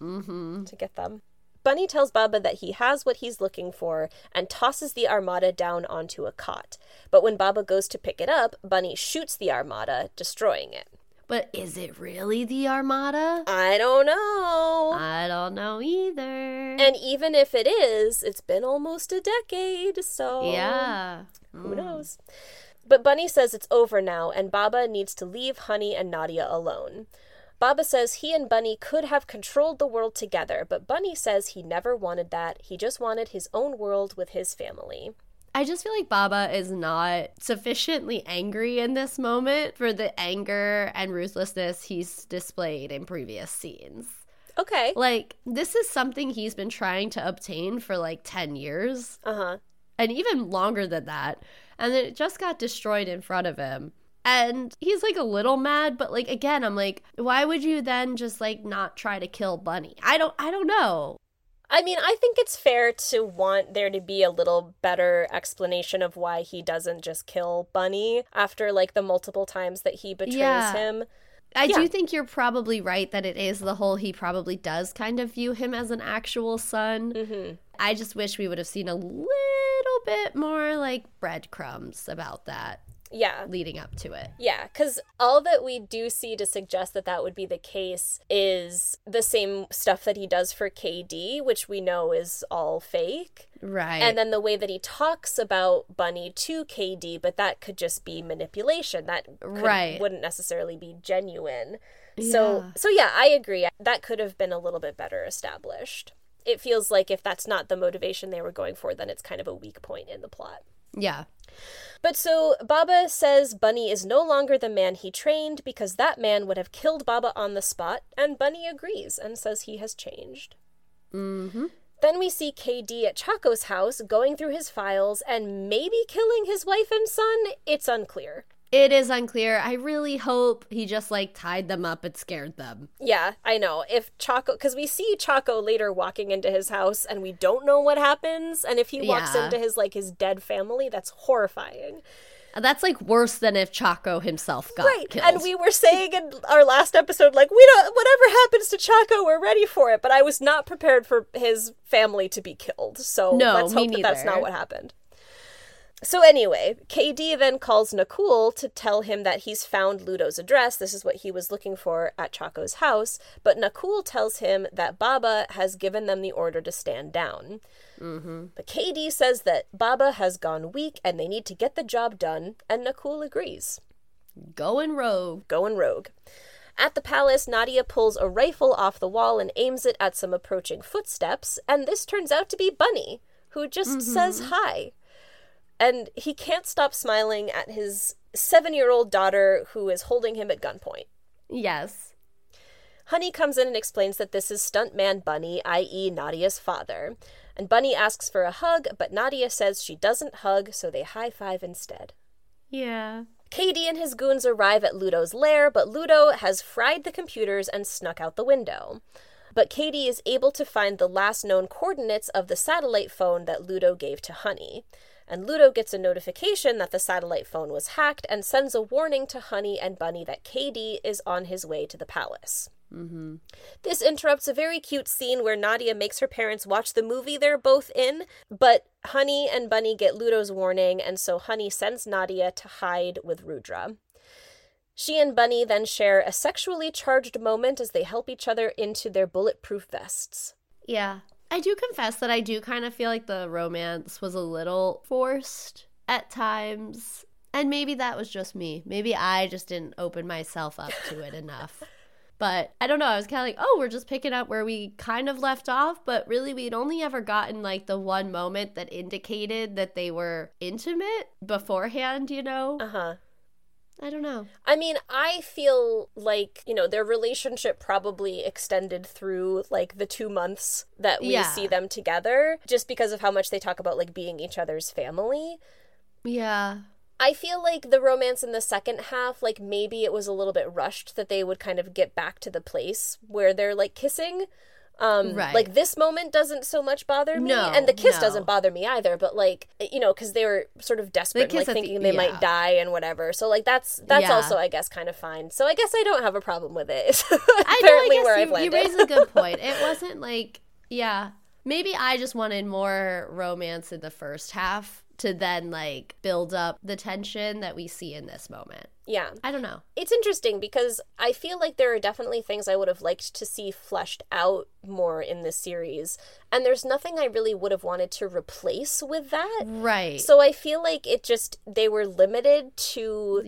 get them. Bunny tells Baba that he has what he's looking for and tosses the Armada down onto a cot. But when Baba goes to pick it up, Bunny shoots the Armada, destroying it. But is it really the Armada? I don't know. I don't know either. And even if it is, it's been almost a decade, so... Yeah. Who knows? But Bunny says it's over now, and Baba needs to leave Honey and Nadia alone. Baba says he and Bunny could have controlled the world together, but Bunny says he never wanted that. He just wanted his own world with his family. I just feel like Baba is not sufficiently angry in this moment for the anger and ruthlessness he's displayed in previous scenes. Okay. Like, this is something he's been trying to obtain for, like, 10 years. And even longer than that. And then it just got destroyed in front of him. And he's, like, a little mad, but, like, again, I'm like, why would you then just, like, not try to kill Bunny? I don't know. I mean, I think it's fair to want there to be a little better explanation of why he doesn't just kill Bunny after, like, the multiple times that he betrays him. I do think you're probably right that it is the whole he probably does kind of view him as an actual son. I just wish we would have seen a little bit more, like, breadcrumbs about that. Yeah. Leading up to it. Yeah, because all that we do see to suggest that that would be the case is the same stuff that he does for KD, which we know is all fake. Right. And then the way that he talks about Bunny to KD, but that could just be manipulation. That wouldn't necessarily be genuine. Yeah. So yeah, I agree. That could have been a little bit better established. It feels like if that's not the motivation they were going for, then it's kind of a weak point in the plot. Yeah. But so Baba says Bunny is no longer the man he trained because that man would have killed Baba on the spot, and Bunny agrees and says he has changed. Then we see KD at Chaco's house going through his files and maybe killing his wife and son. It's unclear. It is unclear. I really hope he just, like, tied them up and scared them. Yeah, I know. If Chaco, because we see Chaco later walking into his house and we don't know what happens. And if he walks into his dead family, that's horrifying. That's, like, worse than if Chaco himself got killed. And we were saying in our last episode, like, whatever happens to Chaco, we're ready for it. But I was not prepared for his family to be killed. So let's hope that that's not what happened. So anyway, KD then calls Nakul to tell him that he's found Ludo's address. This is what he was looking for at Chaco's house. But Nakul tells him that Baba has given them the order to stand down. Mm-hmm. But KD says that Baba has gone weak and they need to get the job done, and Nakul agrees. Going rogue. At the palace, Nadia pulls a rifle off the wall and aims it at some approaching footsteps, and this turns out to be Bunny, who just says hi. And he can't stop smiling at his 7-year-old daughter who is holding him at gunpoint. Yes. Honey comes in and explains that this is stuntman Bunny, i.e. Nadia's father. And Bunny asks for a hug, but Nadia says she doesn't hug, so they high-five instead. Yeah. KD and his goons arrive at Ludo's lair, but Ludo has fried the computers and snuck out the window. But KD is able to find the last known coordinates of the satellite phone that Ludo gave to Honey. And Ludo gets a notification that the satellite phone was hacked and sends a warning to Honey and Bunny that KD is on his way to the palace. Mm-hmm. This interrupts a very cute scene where Nadia makes her parents watch the movie they're both in, but Honey and Bunny get Ludo's warning, and so Honey sends Nadia to hide with Rudra. She and Bunny then share a sexually charged moment as they help each other into their bulletproof vests. Yeah. I do confess that I do kind of feel like the romance was a little forced at times. And maybe that was just me. Maybe I just didn't open myself up to it enough. But I don't know. I was kind of like, oh, we're just picking up where we kind of left off. But really, we'd only ever gotten like the one moment that indicated that they were intimate beforehand, you know? Uh-huh. I don't know. I mean, I feel like, their relationship probably extended through, like, the 2 months that we see them together, just because of how much they talk about, like, being each other's family. Yeah. I feel like the romance in the second half, like, maybe it was a little bit rushed that they would kind of get back to the place where they're, like, kissing. Right. Like, this moment doesn't so much bother me, and the kiss doesn't bother me either, but, like, because they were sort of desperate, like, thinking they might die and whatever, so, like, that's also, I guess, kind of fine, so I guess I don't have a problem with it. Apparently where I've landed. You raise a good point. It wasn't, like, maybe I just wanted more romance in the first half to then, like, build up the tension that we see in this moment. Yeah. I don't know. It's interesting because I feel like there are definitely things I would have liked to see fleshed out more in this series. And there's nothing I really would have wanted to replace with that. Right. So I feel like they were limited to,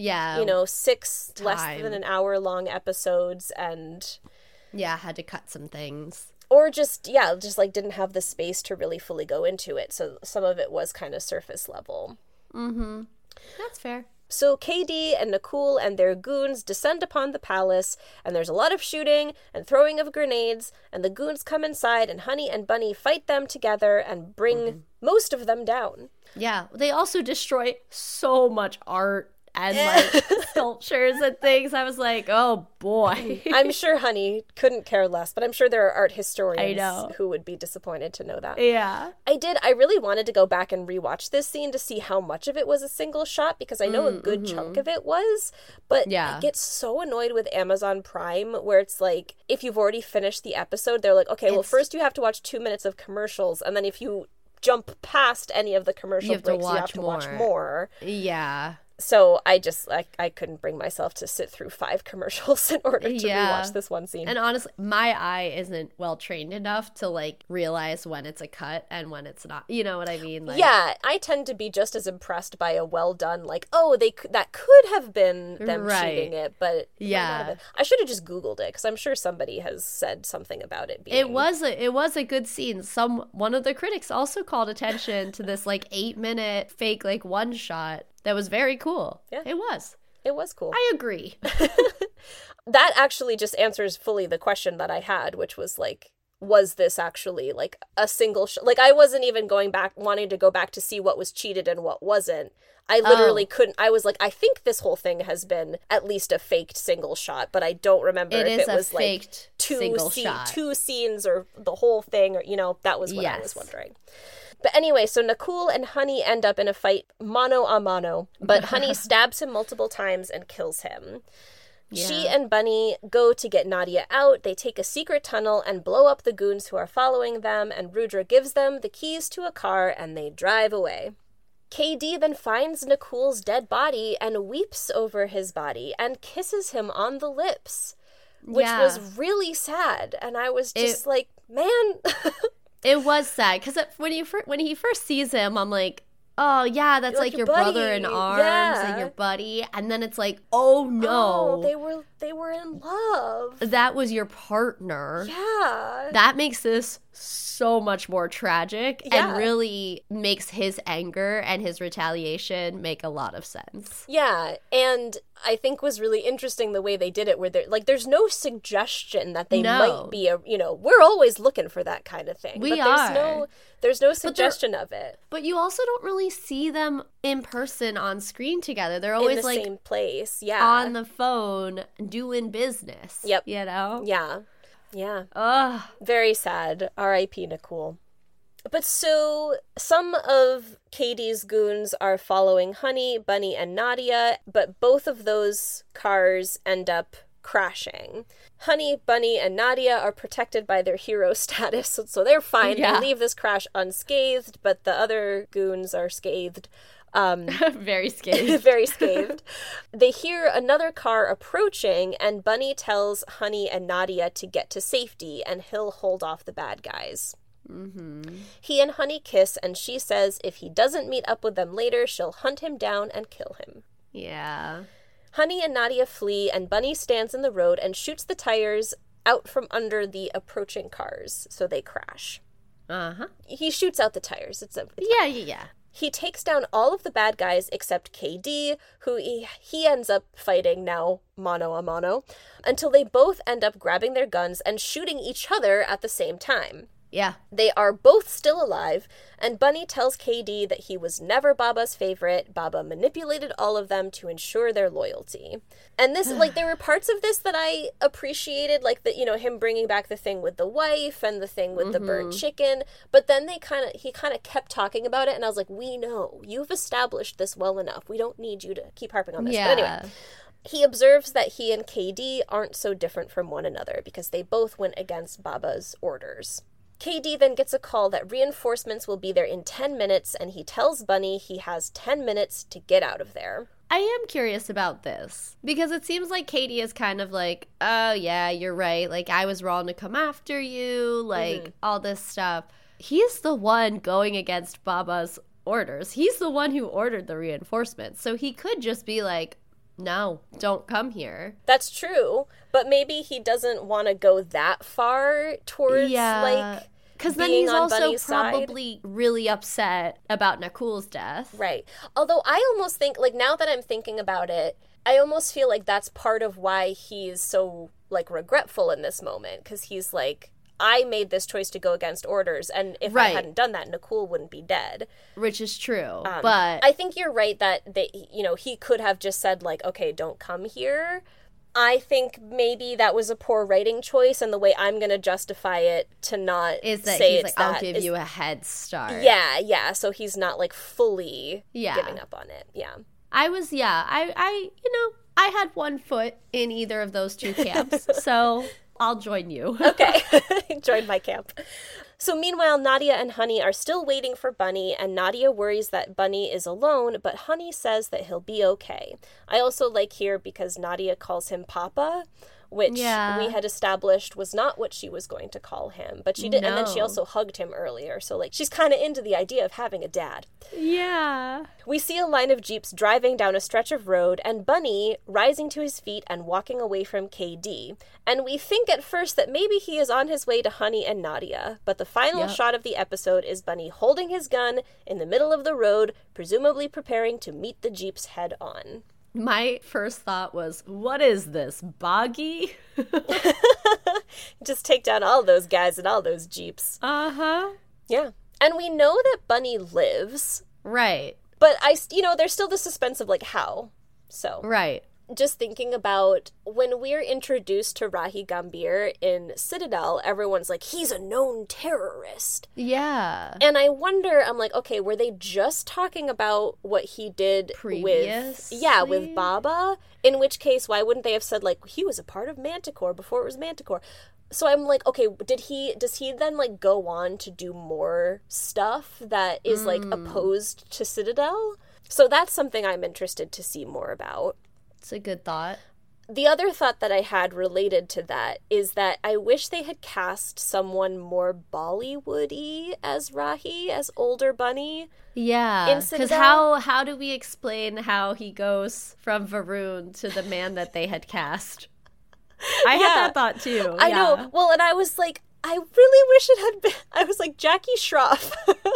6 less than an hour long episodes and... Yeah, had to cut some things. Or just like didn't have the space to really fully go into it. So some of it was kind of surface level. Mm-hmm. That's fair. So KD and Nakul and their goons descend upon the palace, and there's a lot of shooting and throwing of grenades, and the goons come inside, and Honey and Bunny fight them together and bring most of them down. Yeah, they also destroy so much art and like sculptures and things. I was like, oh boy. I'm sure Honey couldn't care less, but I'm sure there are art historians who would be disappointed to know that. Yeah. I really wanted to go back and rewatch this scene to see how much of it was a single shot, because I know a good chunk of it was, but I get so annoyed with Amazon Prime where it's like, if you've already finished the episode, they're like, okay, well first you have to watch 2 minutes of commercials, and then if you jump past any of the commercial breaks, you have to watch more. Yeah. So I couldn't bring myself to sit through 5 commercials in order to rewatch this one scene. And honestly, my eye isn't well trained enough to like realize when it's a cut and when it's not. You know what I mean? Like, yeah, I tend to be just as impressed by a well done, like, oh, that could have been them cheating it, but I should have just Googled it, because I'm sure somebody has said something about it being. It was a good scene. One of the critics also called attention to this like 8-minute fake like one shot. That was very cool. Yeah. It was. It was cool. I agree. That actually just answers fully the question that I had, which was like, was this actually like a single like I wasn't even wanting to go back to see what was cheated and what wasn't. I literally couldn't. I was like, I think this whole thing has been at least a faked single shot, but I don't remember if it was like two scenes or the whole thing, or, you know, that was what I was wondering. But anyway, so Nakul and Honey end up in a fight mano a mano, but Honey stabs him multiple times and kills him. Yeah. She and Bunny go to get Nadia out. They take a secret tunnel and blow up the goons who are following them, and Rudra gives them the keys to a car and they drive away. KD then finds Nakul's dead body and weeps over his body and kisses him on the lips, which was really sad. And I was just like, man. It was sad because when he first sees him, I'm like, oh yeah, that's like your brother in arms and your buddy, and then it's like, oh no, they were in love. That was your partner. Yeah, that makes this so much more tragic and really makes his anger and his retaliation make a lot of sense. Yeah, and I think was really interesting the way they did it, where there's no suggestion that they might be we're always looking for that kind of thing. There's no suggestion of it. But you also don't really see them in person on screen together. They're always in the like same place, on the phone doing business. Yep. You know? Yeah. Yeah. Ugh. Very sad. R.I.P. Nakul. But so some of Katie's goons are following Honey, Bunny, and Nadia, but both of those cars end up crashing. Honey, Bunny, and Nadia are protected by their hero status, so they're fine. Yeah. They leave this crash unscathed, but the other goons are scathed. Very scathed. Very scathed. They hear another car approaching, and Bunny tells Honey and Nadia to get to safety, and he'll hold off the bad guys. Mm-hmm. He and Honey kiss, and she says if he doesn't meet up with them later, she'll hunt him down and kill him. Yeah. Honey and Nadia flee, and Bunny stands in the road and shoots the tires out from under the approaching cars, so they crash. Uh-huh. He shoots out the tires. It's Yeah. He takes down all of the bad guys except KD, who he ends up fighting now mano a mano, until they both end up grabbing their guns and shooting each other at the same time. Yeah. They are both still alive, and Bunny tells KD that he was never Baba's favorite. Baba manipulated all of them to ensure their loyalty. And this, there were parts of this that I appreciated, like him bringing back the thing with the wife and the thing with the burnt chicken. But then he kind of kept talking about it, and I was like, we know, you've established this well enough. We don't need you to keep harping on this. Yeah. But anyway, he observes that he and KD aren't so different from one another because they both went against Baba's orders. KD then gets a call that reinforcements will be there in 10 minutes, and he tells Bunny he has 10 minutes to get out of there. I am curious about this, because it seems like KD is kind of like, oh yeah, you're right, like I was wrong to come after you, like all this stuff. He's the one going against Baba's orders. He's the one who ordered the reinforcements, so he could just be like, no, don't come here. That's true, but maybe he doesn't want to go that far towards, because then he's also probably really upset about Nakul's death. Right. Although I almost think, now that I'm thinking about it, I almost feel like that's part of why he's so, regretful in this moment, because he's like, I made this choice to go against orders, and if I hadn't done that, Nakul wouldn't be dead. Which is true, but I think you're right that he could have just said, okay, don't come here. I think maybe that was a poor writing choice, and the way I'm going to justify it to not is that say he's it's like, I'll give you a head start. Yeah, so he's not, fully giving up on it, yeah. I had one foot in either of those two camps, so I'll join you. Okay, join my camp. So meanwhile, Nadia and Honey are still waiting for Bunny, and Nadia worries that Bunny is alone, but Honey says that he'll be okay. I also like here because Nadia calls him Papa, which we had established was not what she was going to call him. But she did, and then she also hugged him earlier. So, she's kind of into the idea of having a dad. Yeah. We see a line of Jeeps driving down a stretch of road, and Bunny rising to his feet and walking away from KD. And we think at first that maybe he is on his way to Honey and Nadia. But the final shot of the episode is Bunny holding his gun in the middle of the road, presumably preparing to meet the Jeeps head on. My first thought was, what is this, Boggy? Just take down all those guys and all those jeeps. Uh-huh. Yeah. And we know that Bunny lives. Right. But there's still the suspense of, like, how. So. Right. Just thinking about when we're introduced to Rahi Gambhir in Citadel, everyone's like, he's a known terrorist. Yeah. And I wonder, I'm like, okay, were they just talking about what he did with Baba? In which case, why wouldn't they have said, like, he was a part of Manticore before it was Manticore? So I'm like, okay, does he then, like, go on to do more stuff that is, like, opposed to Citadel? So that's something I'm interested to see more about. It's a good thought. The other thought that I had related to that is that I wish they had cast someone more Bollywood-y as Rahi, as older Bunny. Yeah, because how do we explain how he goes from Varun to the man that they had cast? I had that thought too. I know. Well, and I was like, I really wish it had been, I was like, Jackie Shroff.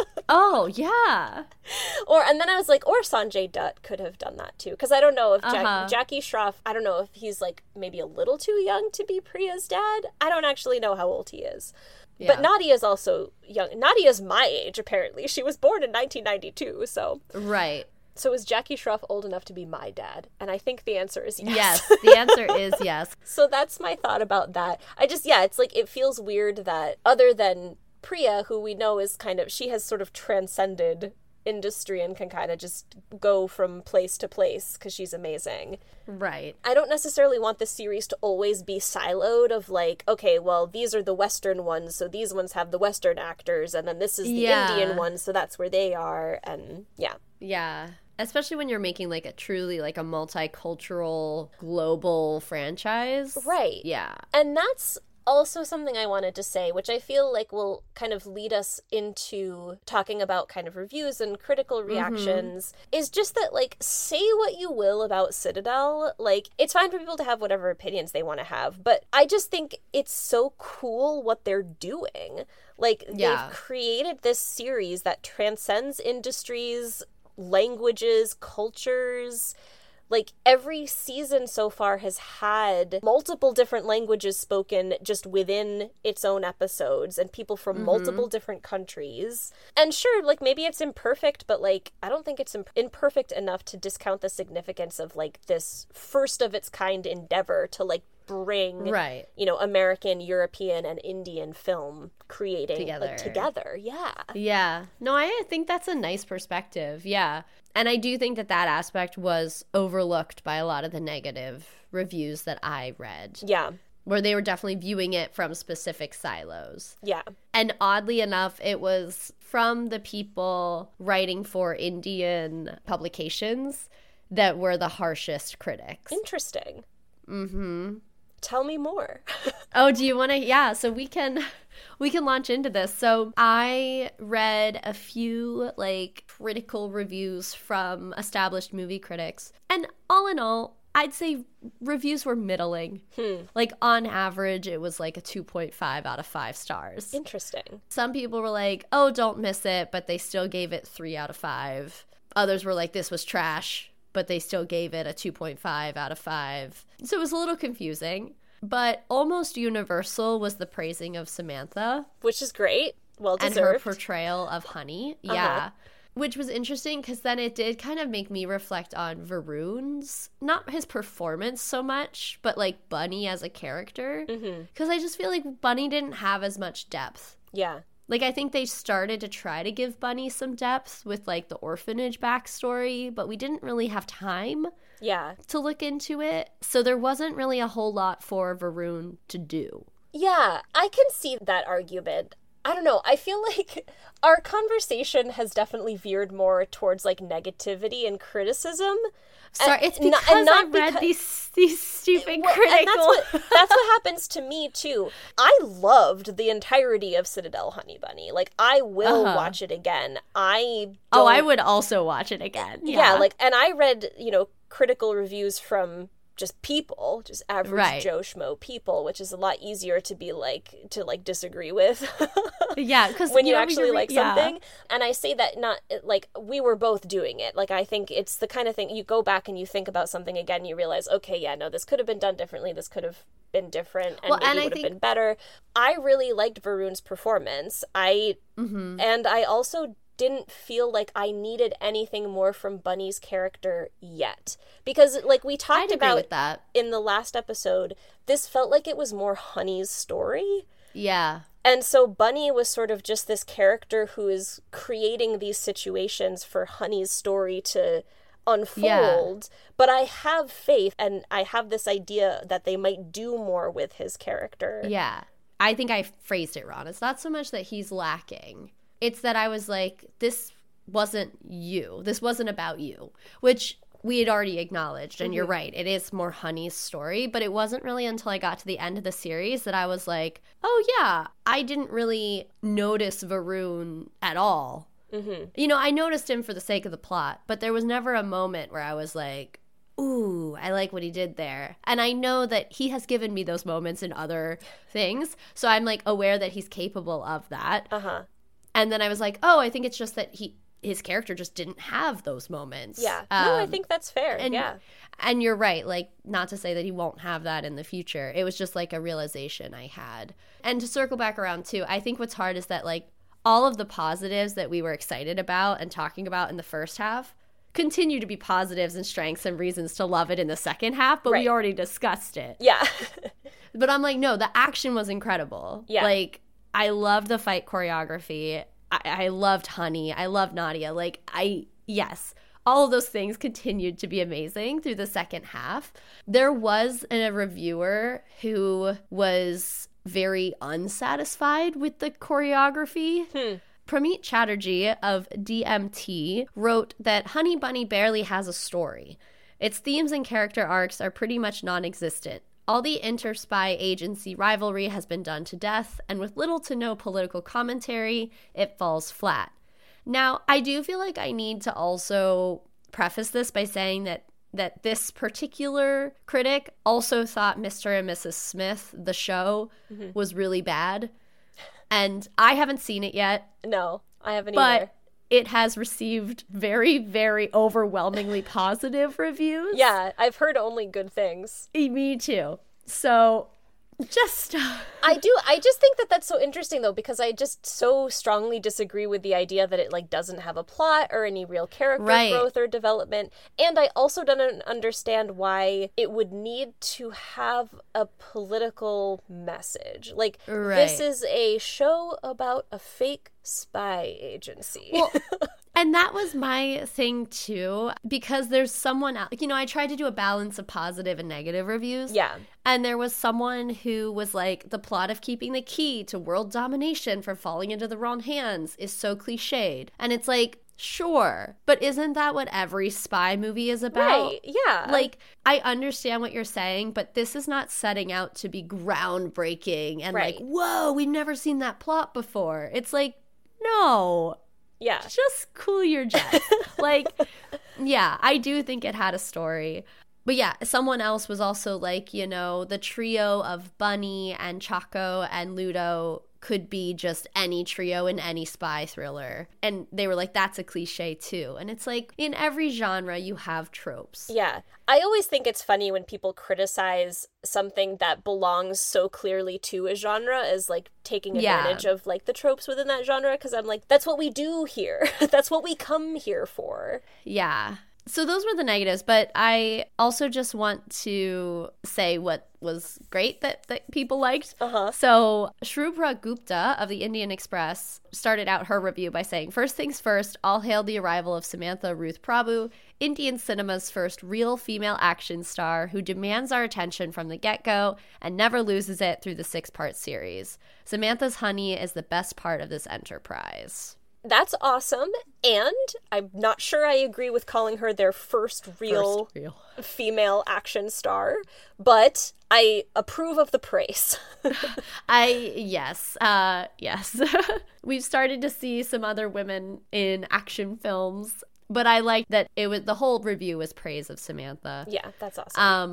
Oh, yeah. And then I was like, or Sanjay Dutt could have done that too. Because I don't know if Jackie Shroff, I don't know if he's like maybe a little too young to be Priya's dad. I don't actually know how old he is. Yeah. But Nadia is also young. Nadia's my age, apparently. She was born in 1992, so. Right. So is Jackie Shroff old enough to be my dad? And I think the answer is yes. Yes, the answer is yes. So that's my thought about that. It's like it feels weird that other than Priya, who we know is she has sort of transcended industry and can kind of just go from place to place because she's amazing. Right. I don't necessarily want the series to always be siloed of like, okay, well, these are the Western ones, so these ones have the Western actors, and then this is the Indian ones, so that's where they are, and yeah. Yeah. Especially when you're making like a truly like a multicultural global franchise. Right. Yeah. And that's also something I wanted to say, which I feel like will kind of lead us into talking about kind of reviews and critical reactions, is just that, like, say what you will about Citadel, like, it's fine for people to have whatever opinions they want to have, but I just think it's so cool what they're doing. Like, they've created this series that transcends industries, languages, cultures. Like, every season so far has had multiple different languages spoken just within its own episodes, and people from multiple different countries. And sure, like, maybe it's imperfect, but, like, I don't think it's imperfect enough to discount the significance of, like, this first-of-its-kind endeavor to, like, bring, American, European, and Indian film creating together. Yeah. Yeah. No, I think that's a nice perspective. Yeah. And I do think that aspect was overlooked by a lot of the negative reviews that I read. Yeah. Where they were definitely viewing it from specific silos. Yeah. And oddly enough, it was from the people writing for Indian publications that were the harshest critics. Interesting. Mm-hmm. Tell me more. Oh, do you want to? Yeah, so we can launch into this. So I read a few like critical reviews from established movie critics, and all in all, I'd say reviews were middling. Like, on average, it was like a 2.5 out of 5 stars. Interesting. Some people were like, oh, don't miss it, but they still gave it 3 out of 5. Others were like, this was trash, but they still gave it a 2.5 out of 5. So it was a little confusing, but almost universal was the praising of Samantha. Which is great. Well deserved. And her portrayal of Honey. Yeah. Which was interesting because then it did kind of make me reflect on Varun's, not his performance so much, but like Bunny as a character. Because I just feel like Bunny didn't have as much depth. Yeah. Like, I think they started to try to give Bunny some depth with, like, the orphanage backstory, but we didn't really have time to look into it. So there wasn't really a whole lot for Varun to do. Yeah, I can see that argument. I don't know. I feel like our conversation has definitely veered more towards, like, negativity and criticism. Sorry, it's because I read these stupid critical... And that's what happens to me, too. I loved the entirety of Citadel Honey Bunny. Like, I will watch it again. I would also watch it again. Yeah, like, and I read, critical reviews from just people, just average Joe Schmo people, which is a lot easier to be like, to like disagree with. Yeah, because when you actually like something. And I say that not like we were both doing it. Like, I think it's the kind of thing you go back and you think about something again, you realize, okay, yeah, no, this could have been done differently. This could have been different, and maybe would have been better. I really liked Varun's performance. And I also didn't feel like I needed anything more from Bunny's character yet. Because, like we talked about that in the last episode, this felt like it was more Honey's story. Yeah. And so Bunny was sort of just this character who is creating these situations for Honey's story to unfold. Yeah. But I have faith, and I have this idea that they might do more with his character. Yeah. I think I phrased it wrong. It's not so much that he's lacking. It's that I was like, this wasn't you. This wasn't about you, which we had already acknowledged. And you're right. It is more Honey's story. But it wasn't really until I got to the end of the series that I was like, oh, yeah, I didn't really notice Varun at all. You know, I noticed him for the sake of the plot. But there was never a moment where I was like, ooh, I like what he did there. And I know that he has given me those moments in other things. So I'm like aware that he's capable of that. And then I was like, oh, I think it's just that his character just didn't have those moments. Yeah. No, I think that's fair. And you're right. Like, not to say that he won't have that in the future. It was just like a realization I had. And to circle back around too, I think what's hard is that like all of the positives that we were excited about and talking about in the first half continue to be positives and strengths and reasons to love it in the second half, but we already discussed it. Yeah. But I'm like, no, the action was incredible. Yeah. Like, I loved the fight choreography. I loved Honey. I loved Nadia. Like, yes, all of those things continued to be amazing through the second half. There was a reviewer who was very unsatisfied with the choreography. Pramit Chatterjee of DMT wrote that Honey Bunny barely has a story. Its themes and character arcs are pretty much non-existent. All the inter-spy agency rivalry has been done to death, and with little to no political commentary, it falls flat. Now, I do feel like I need to also preface this by saying that this particular critic also thought Mr. and Mrs. Smith, the show, was really bad. And I haven't seen it yet. No, I haven't either. But it has received very, very overwhelmingly positive reviews. Yeah, I've heard only good things. Me too. So, just... I just think that that's so interesting, though, because I just so strongly disagree with the idea that it, like, doesn't have a plot or any real character growth or development. And I also don't understand why it would need to have a political message. Like, this is a show about a fake spy agency. Well, and that was my thing too, because there's someone else, you know, I tried to do a balance of positive and negative reviews. Yeah. And there was someone who was like, the plot of keeping the key to world domination from falling into the wrong hands is so cliched. And it's like, sure, but isn't that what every spy movie is about? Right, yeah. Like, I understand what you're saying, but this is not setting out to be groundbreaking and like, whoa, we've never seen that plot before. It's like, no. Yeah. Just cool your jets. Like, yeah, I do think it had a story. But yeah, someone else was also like, you know, the trio of Bunny and Chaco and Ludo could be just any trio in any spy thriller. And they were like, that's a cliche too. And it's like, in every genre, you have tropes. Yeah. I always think it's funny when people criticize something that belongs so clearly to a genre as, like, taking advantage of, like, the tropes within that genre. Because I'm like, that's what we do here. That's what we come here for. Yeah. So those were the negatives, but I also just want to say what was great that people liked. So Shrubhra Gupta of the Indian Express started out her review by saying, first things first, all hail the arrival of Samantha Ruth Prabhu, Indian cinema's first real female action star who demands our attention from the get-go and never loses it through the 6-part series. Samantha's Honey is the best part of this enterprise. That's awesome, and I'm not sure I agree with calling her their first real female action star, but I approve of the praise. Yes. We've started to see some other women in action films, but I like that the whole review was praise of Samantha. Yeah, that's awesome.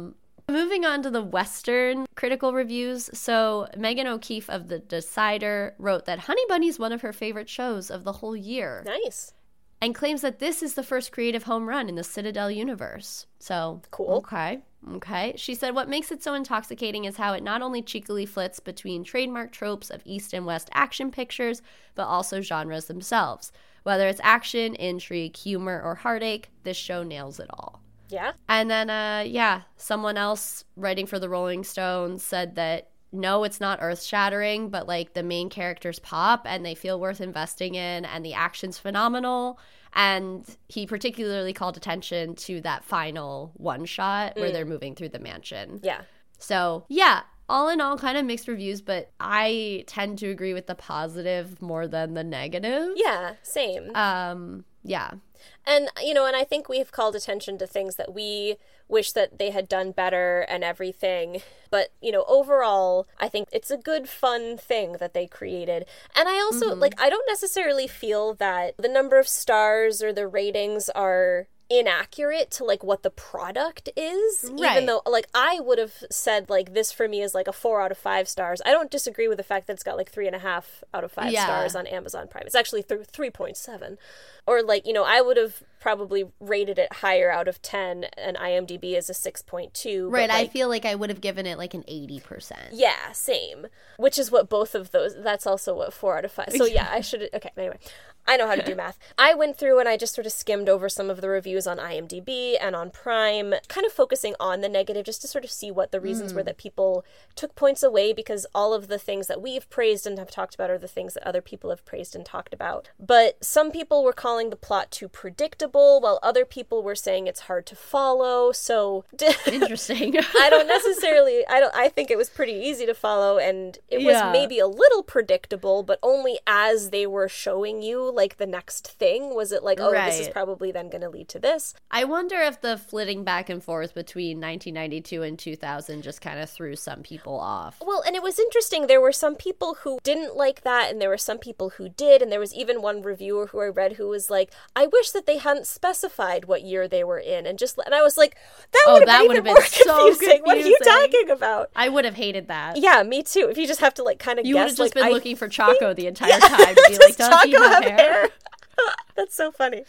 Moving on to the Western critical reviews. So Megan O'Keefe of The Decider wrote that Honey Bunny is one of her favorite shows of the whole year. Nice. And claims that this is the first creative home run in the Citadel universe. So, cool. Okay. She said what makes it so intoxicating is how it not only cheekily flits between trademark tropes of East and West action pictures, but also genres themselves. Whether it's action, intrigue, humor, or heartache, this show nails it all. Yeah. And then, someone else writing for the Rolling Stones said that, no, it's not earth-shattering, but, like, the main characters pop and they feel worth investing in and the action's phenomenal. And he particularly called attention to that final one-shot where they're moving through the mansion. Yeah. So, yeah, all in all, kind of mixed reviews, but I tend to agree with the positive more than the negative. Yeah, same. Yeah. And, and I think we've called attention to things that we wish that they had done better and everything. But, overall, I think it's a good, fun thing that they created. And I also, I don't necessarily feel that the number of stars or the ratings are inaccurate to what the product is, right. Even though I would have said this for me is a 4 out of 5 stars. I don't disagree with the fact that it's got 3.5 out of 5 stars on Amazon Prime. It's actually 3.7, or I would have probably rated it higher out of 10, and IMDb is a 6.2. Right, I feel like I would have given it an 80%. Yeah, same. Which is what both of those. That's also what 4 out of 5. So yeah, I should. Okay, anyway. I know how to do math. I went through and I just sort of skimmed over some of the reviews on IMDb and on Prime, kind of focusing on the negative just to sort of see what the reasons were that people took points away, because all of the things that we've praised and have talked about are the things that other people have praised and talked about. But some people were calling the plot too predictable, while other people were saying it's hard to follow. So interesting. I think it was pretty easy to follow, and it was maybe a little predictable, but only as they were showing you the next thing. Was it right. This is probably then going to lead to this? I wonder if the flitting back and forth between 1992 and 2000 just kind of threw some people off. Well, and it was interesting. There were some people who didn't like that, and there were some people who did, and there was even one reviewer who I read who was like, I wish that they hadn't specified what year they were in, and I was like, that would have been so confusing. What are you talking about? I would have hated that. Yeah, me too. If you just have to kind of guess. You would have just been looking for Chaco the entire time to be like, does he have hair? That's so funny.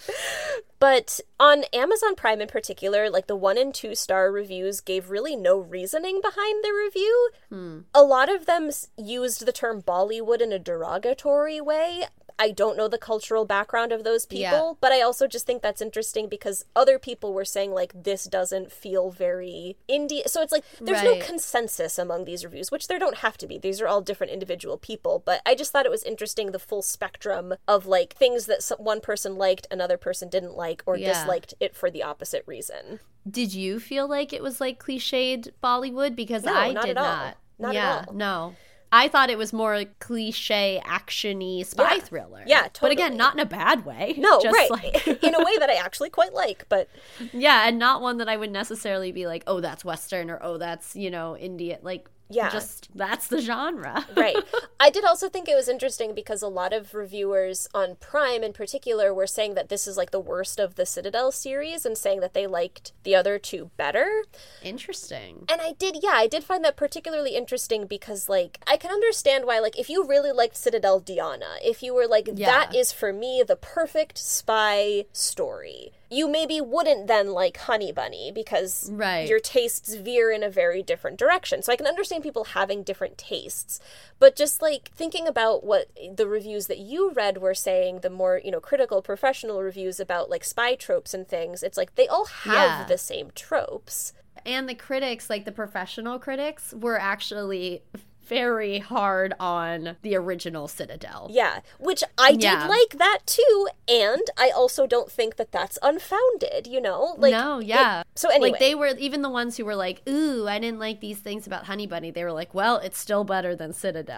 But on Amazon Prime in particular, the 1 and 2 star reviews gave really no reasoning behind the review. A lot of them used the term Bollywood in a derogatory way. I don't know the cultural background of those people, but I also just think that's interesting because other people were saying, this doesn't feel very indie. So it's there's no consensus among these reviews, which there don't have to be. These are all different individual people. But I just thought it was interesting, the full spectrum of, things that one person liked, another person didn't like, or disliked it for the opposite reason. Did you feel like it was, cliched Bollywood? Because no, I not did at all. not. Not at all. No. I thought it was more cliche, action-y spy thriller. Yeah, totally. But again, not in a bad way. No, just right. In a way that I actually quite like, but... Yeah, and not one that I would necessarily be like, oh, that's Western, or oh, that's, Indian. Just that's the genre. Right. I did also think it was interesting because a lot of reviewers on Prime in particular were saying that this is the worst of the Citadel series and saying that they liked the other two better. Interesting. And I did find that particularly interesting because I can understand why if you really liked Citadel Diana, if you were that is for me the perfect spy story, you maybe wouldn't then like Honey Bunny because your tastes veer in a very different direction. So I can understand people having different tastes. But just thinking about what the reviews that you read were saying, the more, critical professional reviews about spy tropes and things, it's they all have the same tropes. And the critics, the professional critics, were actually very hard on the original Citadel. Yeah, which I did like that too, and I also don't think that that's unfounded, No, yeah. So anyway. They were, even the ones who were ooh, I didn't like these things about Honey Bunny, they were well, it's still better than Citadel.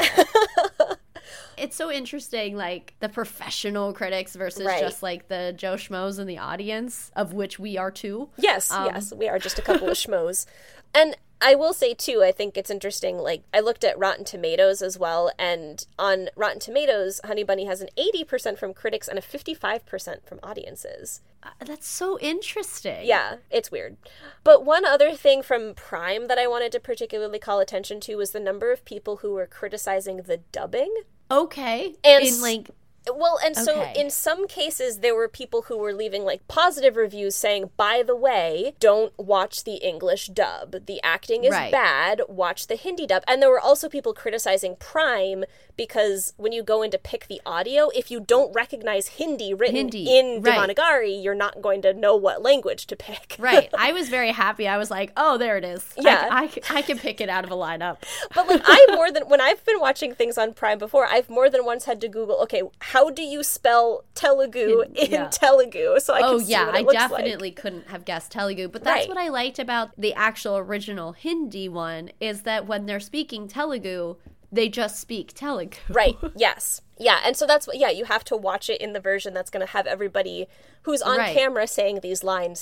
It's so interesting, the professional critics versus just, the Joe Schmoes in the audience, of which we are too. Yes, yes, we are just a couple of schmoes. And I will say, too, I think it's interesting, I looked at Rotten Tomatoes as well, and on Rotten Tomatoes, Honey Bunny has an 80% from critics and a 55% from audiences. That's so interesting. Yeah, it's weird. But one other thing from Prime that I wanted to particularly call attention to was the number of people who were criticizing the dubbing. Okay. And so in some cases, there were people who were leaving, like, positive reviews saying, by the way, don't watch the English dub. The acting is bad. Watch the Hindi dub. And there were also people criticizing Prime because when you go in to pick the audio, if you don't recognize Hindi written in Devanagari, you're not going to know what language to pick. Right. I was very happy. I was like, oh, there it is. Yeah. I can pick it out of a lineup. But, like, when I've been watching things on Prime before, I've more than once had to Google, okay, how do you spell Telugu in Telugu? So I can see what it looks like. I definitely couldn't have guessed Telugu. But that's what I liked about the actual original Hindi one, is that when they're speaking Telugu, they just speak Telugu. Right, yes. Yeah, and so that's what, you have to watch it in the version that's going to have everybody who's on camera saying the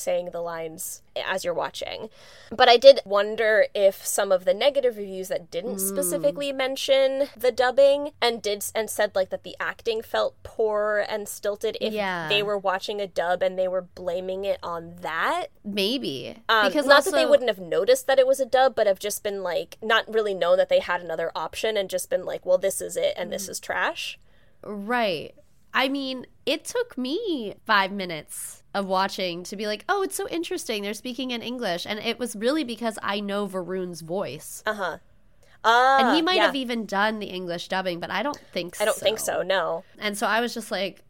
lines as you're watching. But I did wonder if some of the negative reviews that didn't specifically mention the dubbing and said, like, that the acting felt poor and stilted, if they were watching a dub and they were blaming it on that. Maybe. Because not that they wouldn't have noticed that it was a dub, but have just been, like, not really known that they had another option and just been like, well, this is it and this is trash. Right. I mean, it took me 5 minutes of watching to be like, oh, it's so interesting. They're speaking in English. And it was really because I know Varun's voice. Uh-huh. And he might have even done the English dubbing, but I don't think so. I don't think so, no. And so I was just like,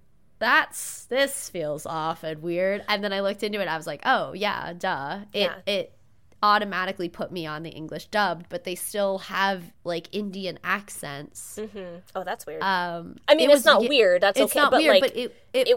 this feels off and weird. And then I looked into it. I was like, oh, yeah, duh. It automatically put me on the English dubbed, but they still have, like, Indian accents. Mm-hmm. Oh, that's weird. I mean, it's not weird. That's okay. It's not weird, like, but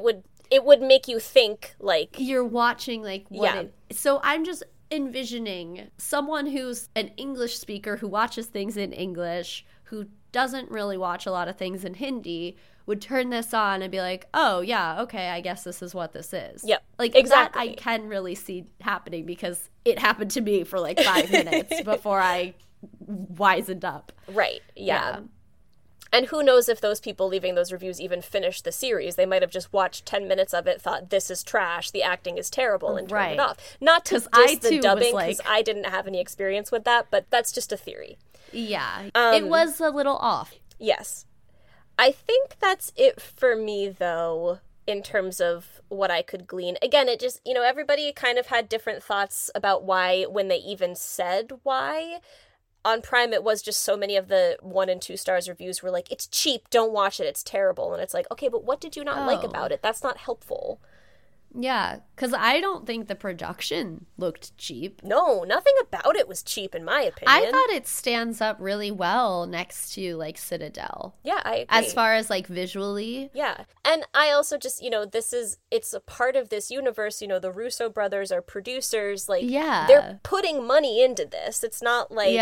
it would make you think, like, you're watching, like, what so I'm just envisioning someone who's an English speaker who watches things in English, who doesn't really watch a lot of things in Hindi, would turn this on and be like, oh, yeah, okay, I guess this is what this is. Yep, like, exactly. That I can really see happening because it happened to me for, like, 5 minutes before I wisened up. Right, yeah. And who knows if those people leaving those reviews even finished the series. They might have just watched 10 minutes of it, thought, this is trash, the acting is terrible, and turned it off. Not to diss the dubbing, because I didn't have any experience with that, but that's just a theory. Yeah, it was a little off. Yes. I think that's it for me, though, in terms of what I could glean. Again, it just, everybody kind of had different thoughts about why, when they even said why. On Prime, it was just so many of the 1 and 2 stars reviews were like, it's cheap, don't watch it, it's terrible. And it's like, okay, but what did you not like about it? That's not helpful. Yeah, because I don't think the production looked cheap. No, nothing about it was cheap, in my opinion. I thought it stands up really well next to, like, Citadel. Yeah, I agree. As far as, like, visually. Yeah, and I also just, it's a part of this universe, the Russo brothers are producers, like, they're putting money into this. It's not like,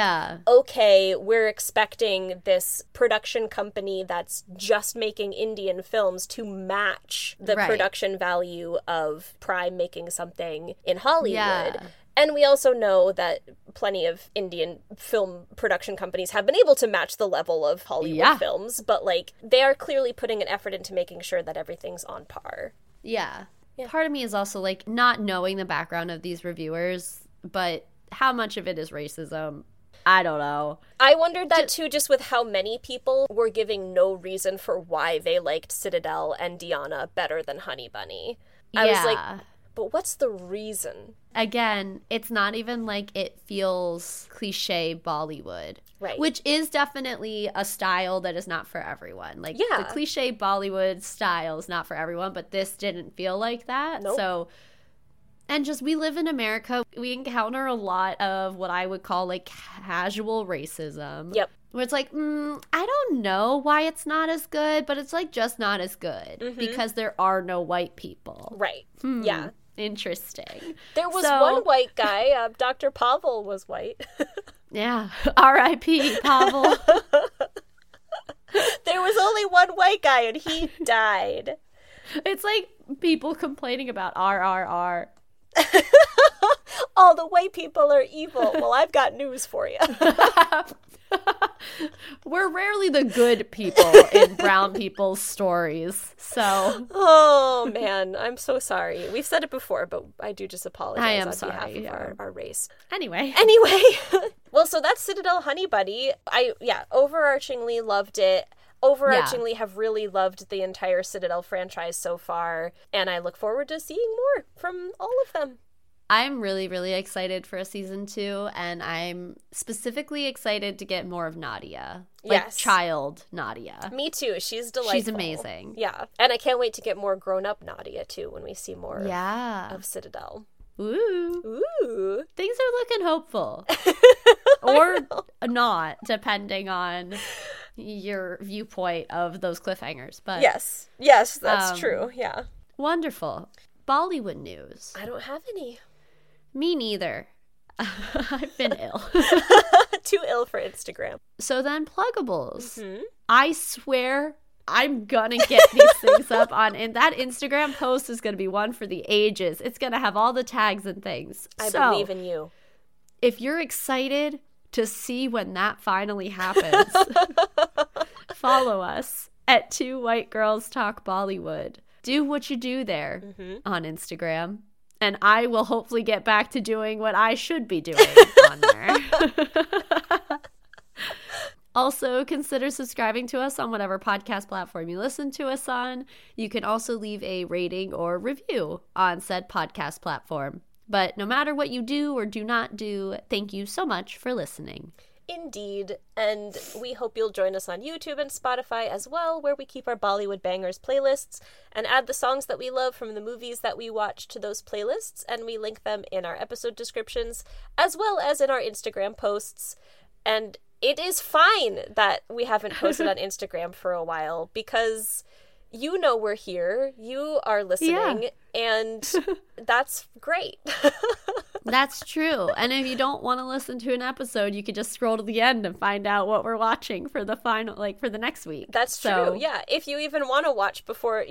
okay, we're expecting this production company that's just making Indian films to match the production value of Prime making something in Hollywood. Yeah. And we also know that plenty of Indian film production companies have been able to match the level of Hollywood films, but, like, they are clearly putting an effort into making sure that everything's on par. Yeah. Part of me is also, like, not knowing the background of these reviewers, but how much of it is racism? I don't know. I wondered that, too, just with how many people were giving no reason for why they liked Citadel and Diana better than Honey Bunny. I was like, but what's the reason? Again, it's not even like it feels cliche Bollywood. Right. Which is definitely a style that is not for everyone. Like, the cliche Bollywood style is not for everyone, but this didn't feel like that. Nope. So, and just, we live in America. We encounter a lot of what I would call, like, casual racism. Yep. Where it's like, I don't know why it's not as good, but it's, like, just not as good because there are no white people. Right. Yeah. Interesting. There was one white guy. Dr. Pavel was white. Yeah. R.I.P. Pavel. There was only one white guy, and he died. It's like people complaining about RRR. All the white people are evil. Well, I've got news for you. We're rarely the good people in brown people's stories, so. Oh, man, I'm so sorry. We've said it before, but I do just apologize behalf of our race. Anyway. Well, so that's Citadel Honey Bunny. Overarchingly loved it. Overarchingly have really loved the entire Citadel franchise so far, and I look forward to seeing more from all of them. I'm really, really excited for a season 2, and I'm specifically excited to get more of Nadia. Child Nadia. Me too. She's delightful. She's amazing. Yeah. And I can't wait to get more grown-up Nadia, too, when we see more of Citadel. Ooh. Things are looking hopeful. Or not, depending on your viewpoint of those cliffhangers. But yes, that's true. Yeah. Wonderful. Bollywood news. I don't have any. Me neither. I've been ill. Too ill for Instagram. So then pluggables. Mm-hmm. I swear I'm gonna get these things up and that Instagram post is gonna be one for the ages. It's gonna have all the tags and things. I believe in you. If you're excited to see when that finally happens, follow us at 2 White Girls Talk Bollywood. Do what you do there on Instagram, and I will hopefully get back to doing what I should be doing on there. Also, consider subscribing to us on whatever podcast platform you listen to us on. You can also leave a rating or review on said podcast platform. But no matter what you do or do not do, thank you so much for listening. Indeed, and we hope you'll join us on YouTube and Spotify as well, where we keep our Bollywood Bangers playlists and add the songs that we love from the movies that we watch to those playlists, and we link them in our episode descriptions as well as in our Instagram posts. And it is fine that we haven't posted on Instagram for a while, because you know we're here, you are listening, and that's great. That's true. And if you don't want to listen to an episode, you could just scroll to the end and find out what we're watching for the final, for the next week. That's true. Yeah. If you even want to watch before,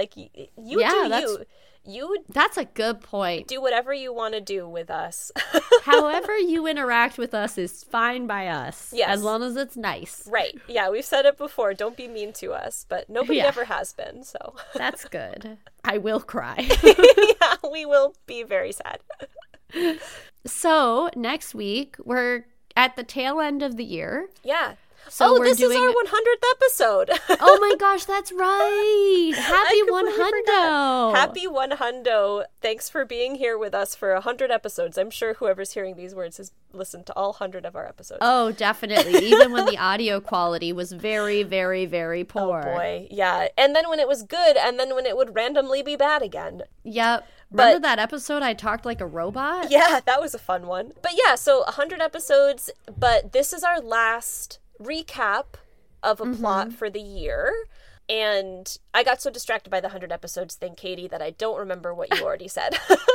that's a good point. Do whatever you want to do with us. However you interact with us is fine by us. Yes. As long as it's nice. Right. Yeah, we've said it before. Don't be mean to us. But nobody ever has been, so. That's good. I will cry. Yeah, we will be very sad. So, next week, we're at the tail end of the year. Yeah. So this is our 100th episode. Oh my gosh, that's right. Happy 100. Happy 100. Thanks for being here with us for 100 episodes. I'm sure whoever's hearing these words has listened to all 100 of our episodes. Oh, definitely. Even when the audio quality was very, very, very poor. Oh boy, yeah. And then when it was good, and then when it would randomly be bad again. Yep. Remember that episode I talked like a robot? Yeah, that was a fun one. But yeah, so 100 episodes, but this is our last recap of a plot for the year. And I got so distracted by the 100 episodes thing, Katie, that I don't remember what you already said.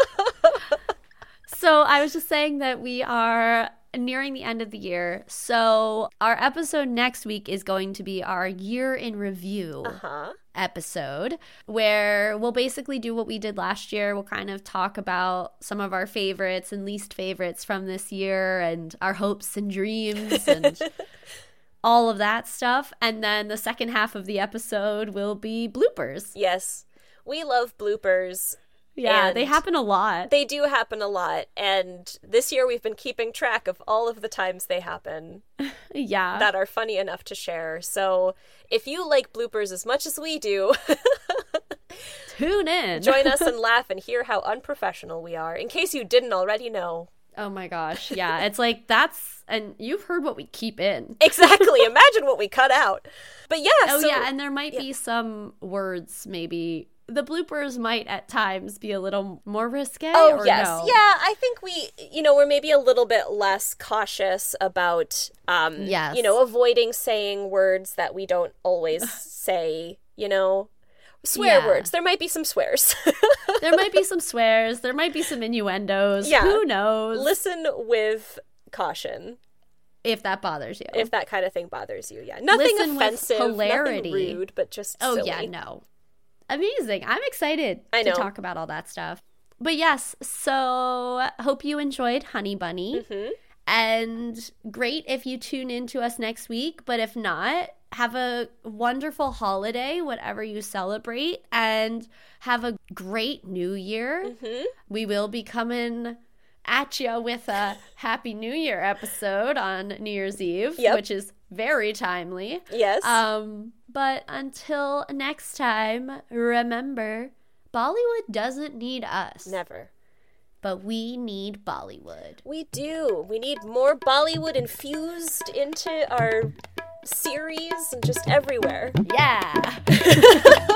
So I was just saying that we are nearing the end of the year. So our episode next week is going to be our year in review episode, where we'll basically do what we did last year. We'll kind of talk about some of our favorites and least favorites from this year and our hopes and dreams and all of that stuff. And then the second half of the episode will be bloopers. Yes. We love bloopers. Yeah, they happen a lot. They do happen a lot. And this year we've been keeping track of all of the times they happen. Yeah. That are funny enough to share. So if you like bloopers as much as we do, tune in. Join us and laugh and hear how unprofessional we are, in case you didn't already know. Oh my gosh. Yeah, it's like and you've heard what we keep in. Exactly. Imagine what we cut out. But yeah. Oh yeah, and there might be some words maybe. The bloopers might at times be a little more risque. Oh, yes. No? Yeah, I think we're maybe a little bit less cautious about, avoiding saying words that we don't always say, swear words. There might be some swears. There might be some swears. There might be some innuendos. Yeah. Who knows? Listen with caution. If that bothers you. If that kind of thing bothers you, yeah. Nothing offensive, hilarity. Nothing rude, but just silly. Oh, yeah, no. Amazing. I'm excited to talk about all that stuff. But yes, so hope you enjoyed Honey Bunny. And great if you tune in to us next week. But if not, have a wonderful holiday, whatever you celebrate, and have a great new year. Mm-hmm. We will be coming at you with a Happy New Year episode on New Year's Eve, which is very timely. Yes. But until next time, remember, Bollywood doesn't need us. Never. But we need Bollywood. We do. We need more Bollywood infused into our series and just everywhere. Yeah.